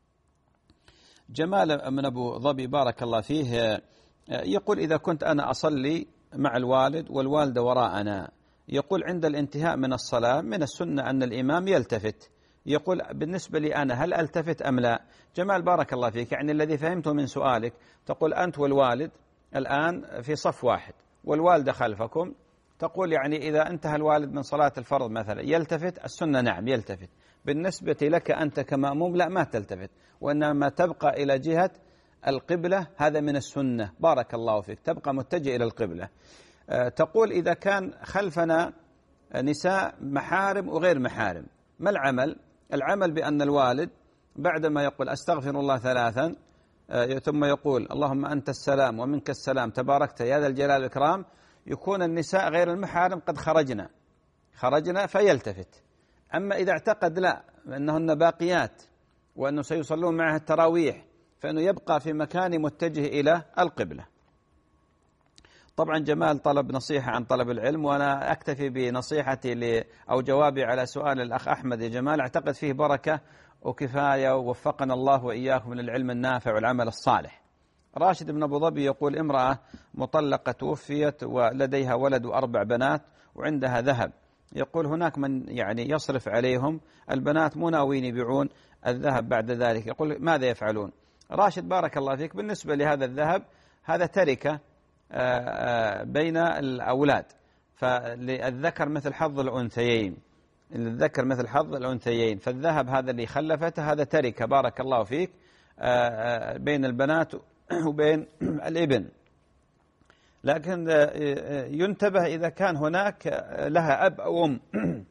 جمال من أبو ظبي بارك الله فيه يقول: إذا كنت أنا أصلي مع الوالد والوالدة وراءنا، يقول عند الانتهاء من الصلاة من السنة أن الإمام يلتفت. يقول بالنسبة لي أنا هل ألتفت أم لا؟ جمال بارك الله فيك، يعني الذي فهمته من سؤالك تقول أنت والوالد الآن في صف واحد والوالدة خلفكم، تقول يعني إذا انتهى الوالد من صلاة الفرض مثلا يلتفت؟ السنة نعم يلتفت. بالنسبة لك أنت كمأموم لا، ما تلتفت، وإنما تبقى إلى جهة القبلة، هذا من السنة. بارك الله فيك، تبقى متجه إلى القبلة. تقول إذا كان خلفنا نساء محارم وغير محارم ما العمل؟ العمل بأن الوالد بعدما يقول أستغفر الله 3 ثم يقول اللهم أنت السلام ومنك السلام تباركت يا ذا الجلال والإكرام، يكون النساء غير المحارم قد خرجنا فيلتفت. أما إذا اعتقد لا أنهن باقيات وأنه سيصلون معها التراويح فإنه يبقى في مكان متجه إلى القبلة. طبعا جمال طلب نصيحة عن طلب العلم، وأنا أكتفي بنصيحتي أو جوابي على سؤال الأخ أحمد. يا جمال أعتقد فيه بركة وكفاية، ووفقنا الله وإياكم للعلم النافع والعمل الصالح. راشد بن أبو ظبي يقول: امرأة مطلقة توفيت ولديها ولد و4 بنات وعندها ذهب، يقول هناك من يعني يصرف عليهم، البنات مو ناويين يبيعون الذهب بعد ذلك، يقول ماذا يفعلون؟ راشد بارك الله فيك، بالنسبة لهذا الذهب هذا تركة بين الأولاد، فالذكر مثل حظ الأنثيين، الذكر مثل حظ الأنثيين، فالذهب هذا اللي خلفته هذا تركة بارك الله فيك بين البنات وبين الابن. لكن ينتبه إذا كان هناك لها أب أو أم،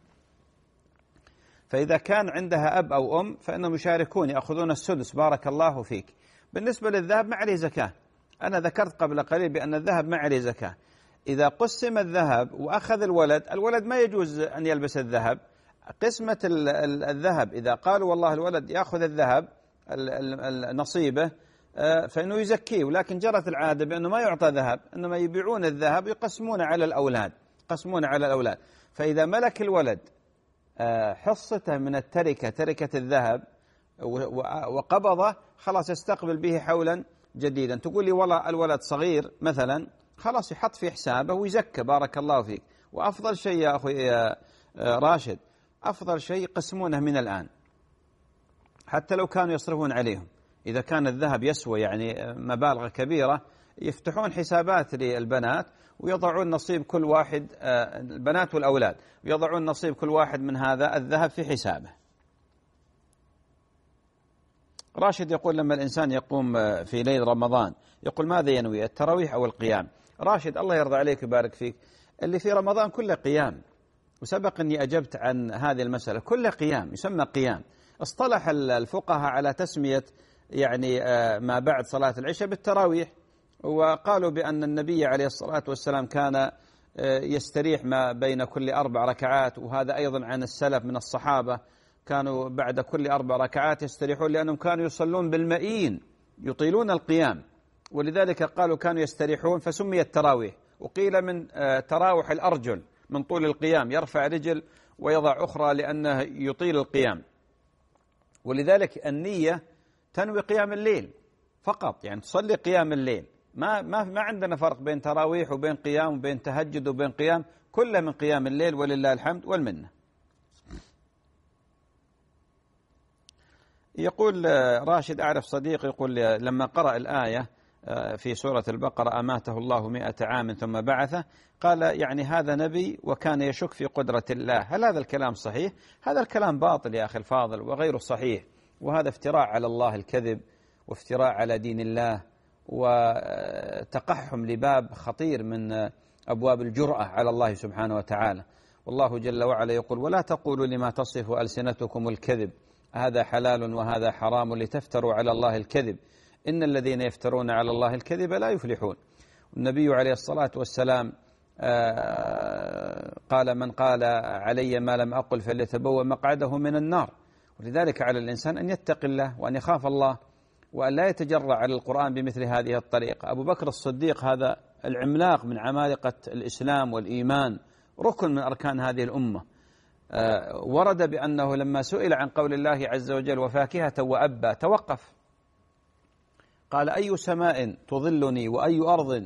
فإذا كان عندها أب أو أم فإنهم يشاركون يأخذون السدس بارك الله فيك. بالنسبة للذهب ما عليه زكاة، أنا ذكرت قبل قليل بأن الذهب ما عليه زكاة. إذا قسم الذهب وأخذ الولد ما يجوز أن يلبس الذهب. قسمة الذهب إذا قالوا والله الولد يأخذ الذهب نصيبه فإنه يزكيه، ولكن جرت العادة بأنه ما يعطى ذهب، إنما يبيعون الذهب يقسمون على الأولاد. فإذا ملك الولد حصته من التركة، تركة الذهب، وقبضه، خلاص يستقبل به حولا جديدا. تقول لي والله الولد صغير مثلا، خلاص يحط في حسابه ويزكى بارك الله فيك. وأفضل شيء يا أخي يا راشد، أفضل شيء يقسمونه من الآن، حتى لو كانوا يصرفون عليهم. إذا كان الذهب يسوى يعني مبالغ كبيرة، يفتحون حسابات للبنات ويضعون نصيب كل واحد، البنات والأولاد، ويضعون نصيب كل واحد من هذا الذهب في حسابه. راشد يقول لما الإنسان يقوم في ليل رمضان يقول ماذا ينوي، التراويح أو القيام؟ راشد الله يرضى عليك ويبارك فيك، اللي في رمضان كله قيام، وسبق أني أجبت عن هذه المسألة، كله قيام يسمى قيام. اصطلح الفقهاء على تسمية يعني ما بعد صلاة العشاء بالتراويح، وقالوا بأن النبي عليه الصلاة والسلام كان يستريح ما بين كل 4 ركعات، وهذا أيضا عن السلف من الصحابة، كانوا بعد كل 4 ركعات يستريحون لأنهم كانوا يصلون بالمئين يطيلون القيام، ولذلك قالوا كانوا يستريحون فسمي التراويح. وقيل من تراوح الأرجل من طول القيام، يرفع رجل ويضع أخرى لأنه يطيل القيام. ولذلك النية تنوي قيام الليل فقط، يعني تصلي قيام الليل، ما عندنا فرق بين تراويح وبين قيام وبين تهجد وبين قيام، كله من قيام الليل ولله الحمد والمنة. يقول راشد أعرف صديق يقول لما قرأ الآية في سورة البقرة أماته الله 100 عام ثم بعثه، قال يعني هذا نبي وكان يشك في قدرة الله. هل هذا الكلام صحيح؟ هذا الكلام باطل يا أخي الفاضل وغير صحيح، وهذا افتراء على الله الكذب وافتراء على دين الله وتقحم لباب خطير من أبواب الجرأة على الله سبحانه وتعالى. والله جل وعلا يقول: ولا تقولوا لما تصف ألسنتكم الكذب هذا حلال وهذا حرام لتفتروا على الله الكذب إن الذين يفترون على الله الكذب لا يفلحون. النبي عليه الصلاة والسلام قال: من قال علي ما لم أقل فليتبوأ مقعده من النار. ولذلك على الإنسان أن يتقي الله وأن يخاف الله وأن لا يتجرأ على القرآن بمثل هذه الطريقة. أبو بكر الصديق هذا العملاق من عمالقة الإسلام والإيمان، ركن من أركان هذه الأمة، ورد بأنه لما سئل عن قول الله عز وجل: وفاكهة وأبا، توقف، قال: أي سماء تظلني وأي أرض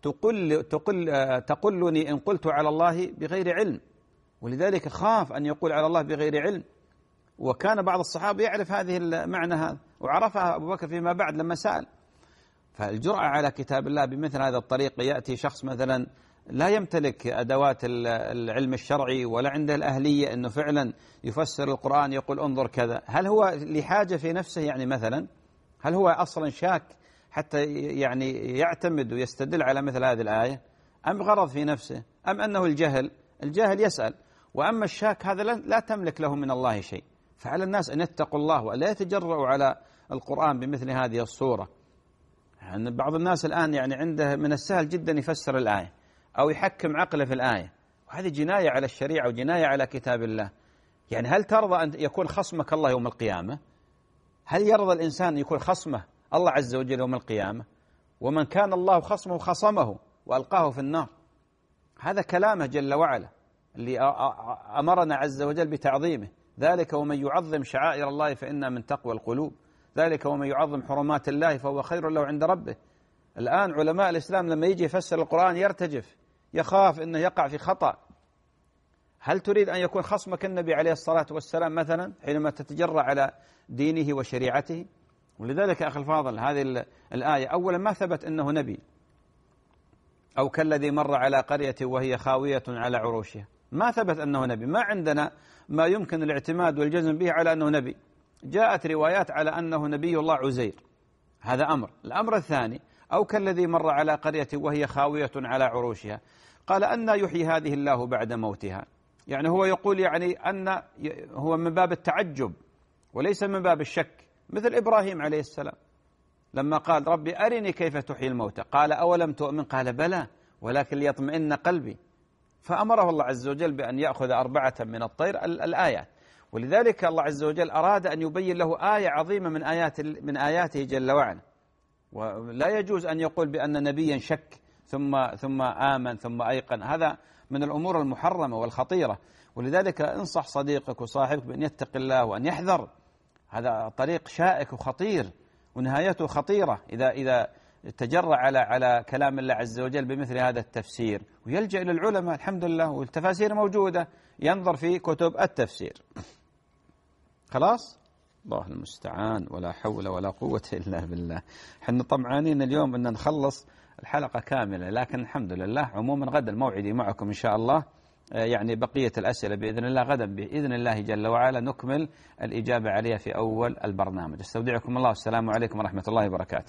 تقلني إن قلت على الله بغير علم. ولذلك خاف أن يقول على الله بغير علم، وكان بعض الصحابة يعرف هذه المعنى هذا، وعرفها أبو بكر فيما بعد لما سأل. فالجرأة على كتاب الله بمثل هذا الطريق، يأتي شخص مثلا لا يمتلك أدوات العلم الشرعي ولا عنده الأهلية أنه فعلا يفسر القرآن، يقول انظر كذا، هل هو لحاجة في نفسه؟ يعني مثلا هل هو أصلا شاك حتى يعني يعتمد ويستدل على مثل هذه الآية، أم غرض في نفسه، أم أنه الجاهل يسأل، وأما الشاك هذا لا تملك له من الله شيء. فعلى الناس أن يتقوا الله ولا يتجرؤوا على القرآن بمثل هذه الصورة. يعني بعض الناس الآن يعني عنده من السهل جدا يفسر الآية أو يحكم عقله في الآية، وهذه جناية على الشريعة وجناية على كتاب الله. يعني هل ترضى أن يكون خصمك الله يوم القيامة؟ هل يرضى الإنسان يكون خصمه الله عز وجل يوم القيامة؟ ومن كان الله خصمه خصمه وألقاه في النار. هذا كلامه جل وعلا اللي أمرنا عز وجل بتعظيمه: ذلك ومن يعظم شعائر الله فإنها من تقوى القلوب، ذلك ومن يعظم حرمات الله فهو خير له عند ربه. الآن علماء الإسلام لما يجي يفسر القرآن يرتجف، يخاف أنه يقع في خطأ. هل تريد أن يكون خصمك النبي عليه الصلاة والسلام مثلا حينما تتجرأ على دينه وشريعته؟ ولذلك أخي الفاضل هذه الآية أولا ما ثبت أنه نبي، أو كالذي مر على قرية وهي خاوية على عروشها، ما ثبت أنه نبي، ما عندنا ما يمكن الاعتماد والجزم به على أنه نبي. جاءت روايات على أنه نبي الله عزير، هذا أمر. الأمر الثاني: أو كالذي مر على قرية وهي خاوية على عروشها، قال أن يحيي هذه الله بعد موتها. يعني هو يقول يعني أن هو من باب التعجب وليس من باب الشك، مثل إبراهيم عليه السلام لما قال: ربي أرني كيف تحيي الموتى، قال: أولم تؤمن؟ قال: بلى ولكن ليطمئن قلبي. فأمره الله عز وجل بأن يأخذ 4 من الطير الآيات. ولذلك الله عز وجل أراد أن يبين له آية عظيمة من آياته جل وعلا. ولا يجوز أن يقول بأن نبيا شك ثم آمن ثم أيقن، هذا من الأمور المحرمة والخطيرة. ولذلك انصح صديقك وصاحبك بأن يتقي الله وأن يحذر، هذا طريق شائك وخطير ونهايته خطيرة إذا تجرأ على كلام الله عز وجل بمثل هذا التفسير، ويلجأ إلى العلماء. الحمد لله والتفاسير موجودة، ينظر في كتب التفسير. خلاص، الله المستعان، ولا حول ولا قوة إلا بالله. احنا طمعانين اليوم أن نخلص الحلقة كاملة، لكن الحمد لله. عموما غدا موعدي معكم إن شاء الله، يعني بقية الأسئلة بإذن الله غدا بإذن الله جل وعلا نكمل الإجابة عليها في أول البرنامج. استودعكم الله، والسلام عليكم ورحمة الله وبركاته.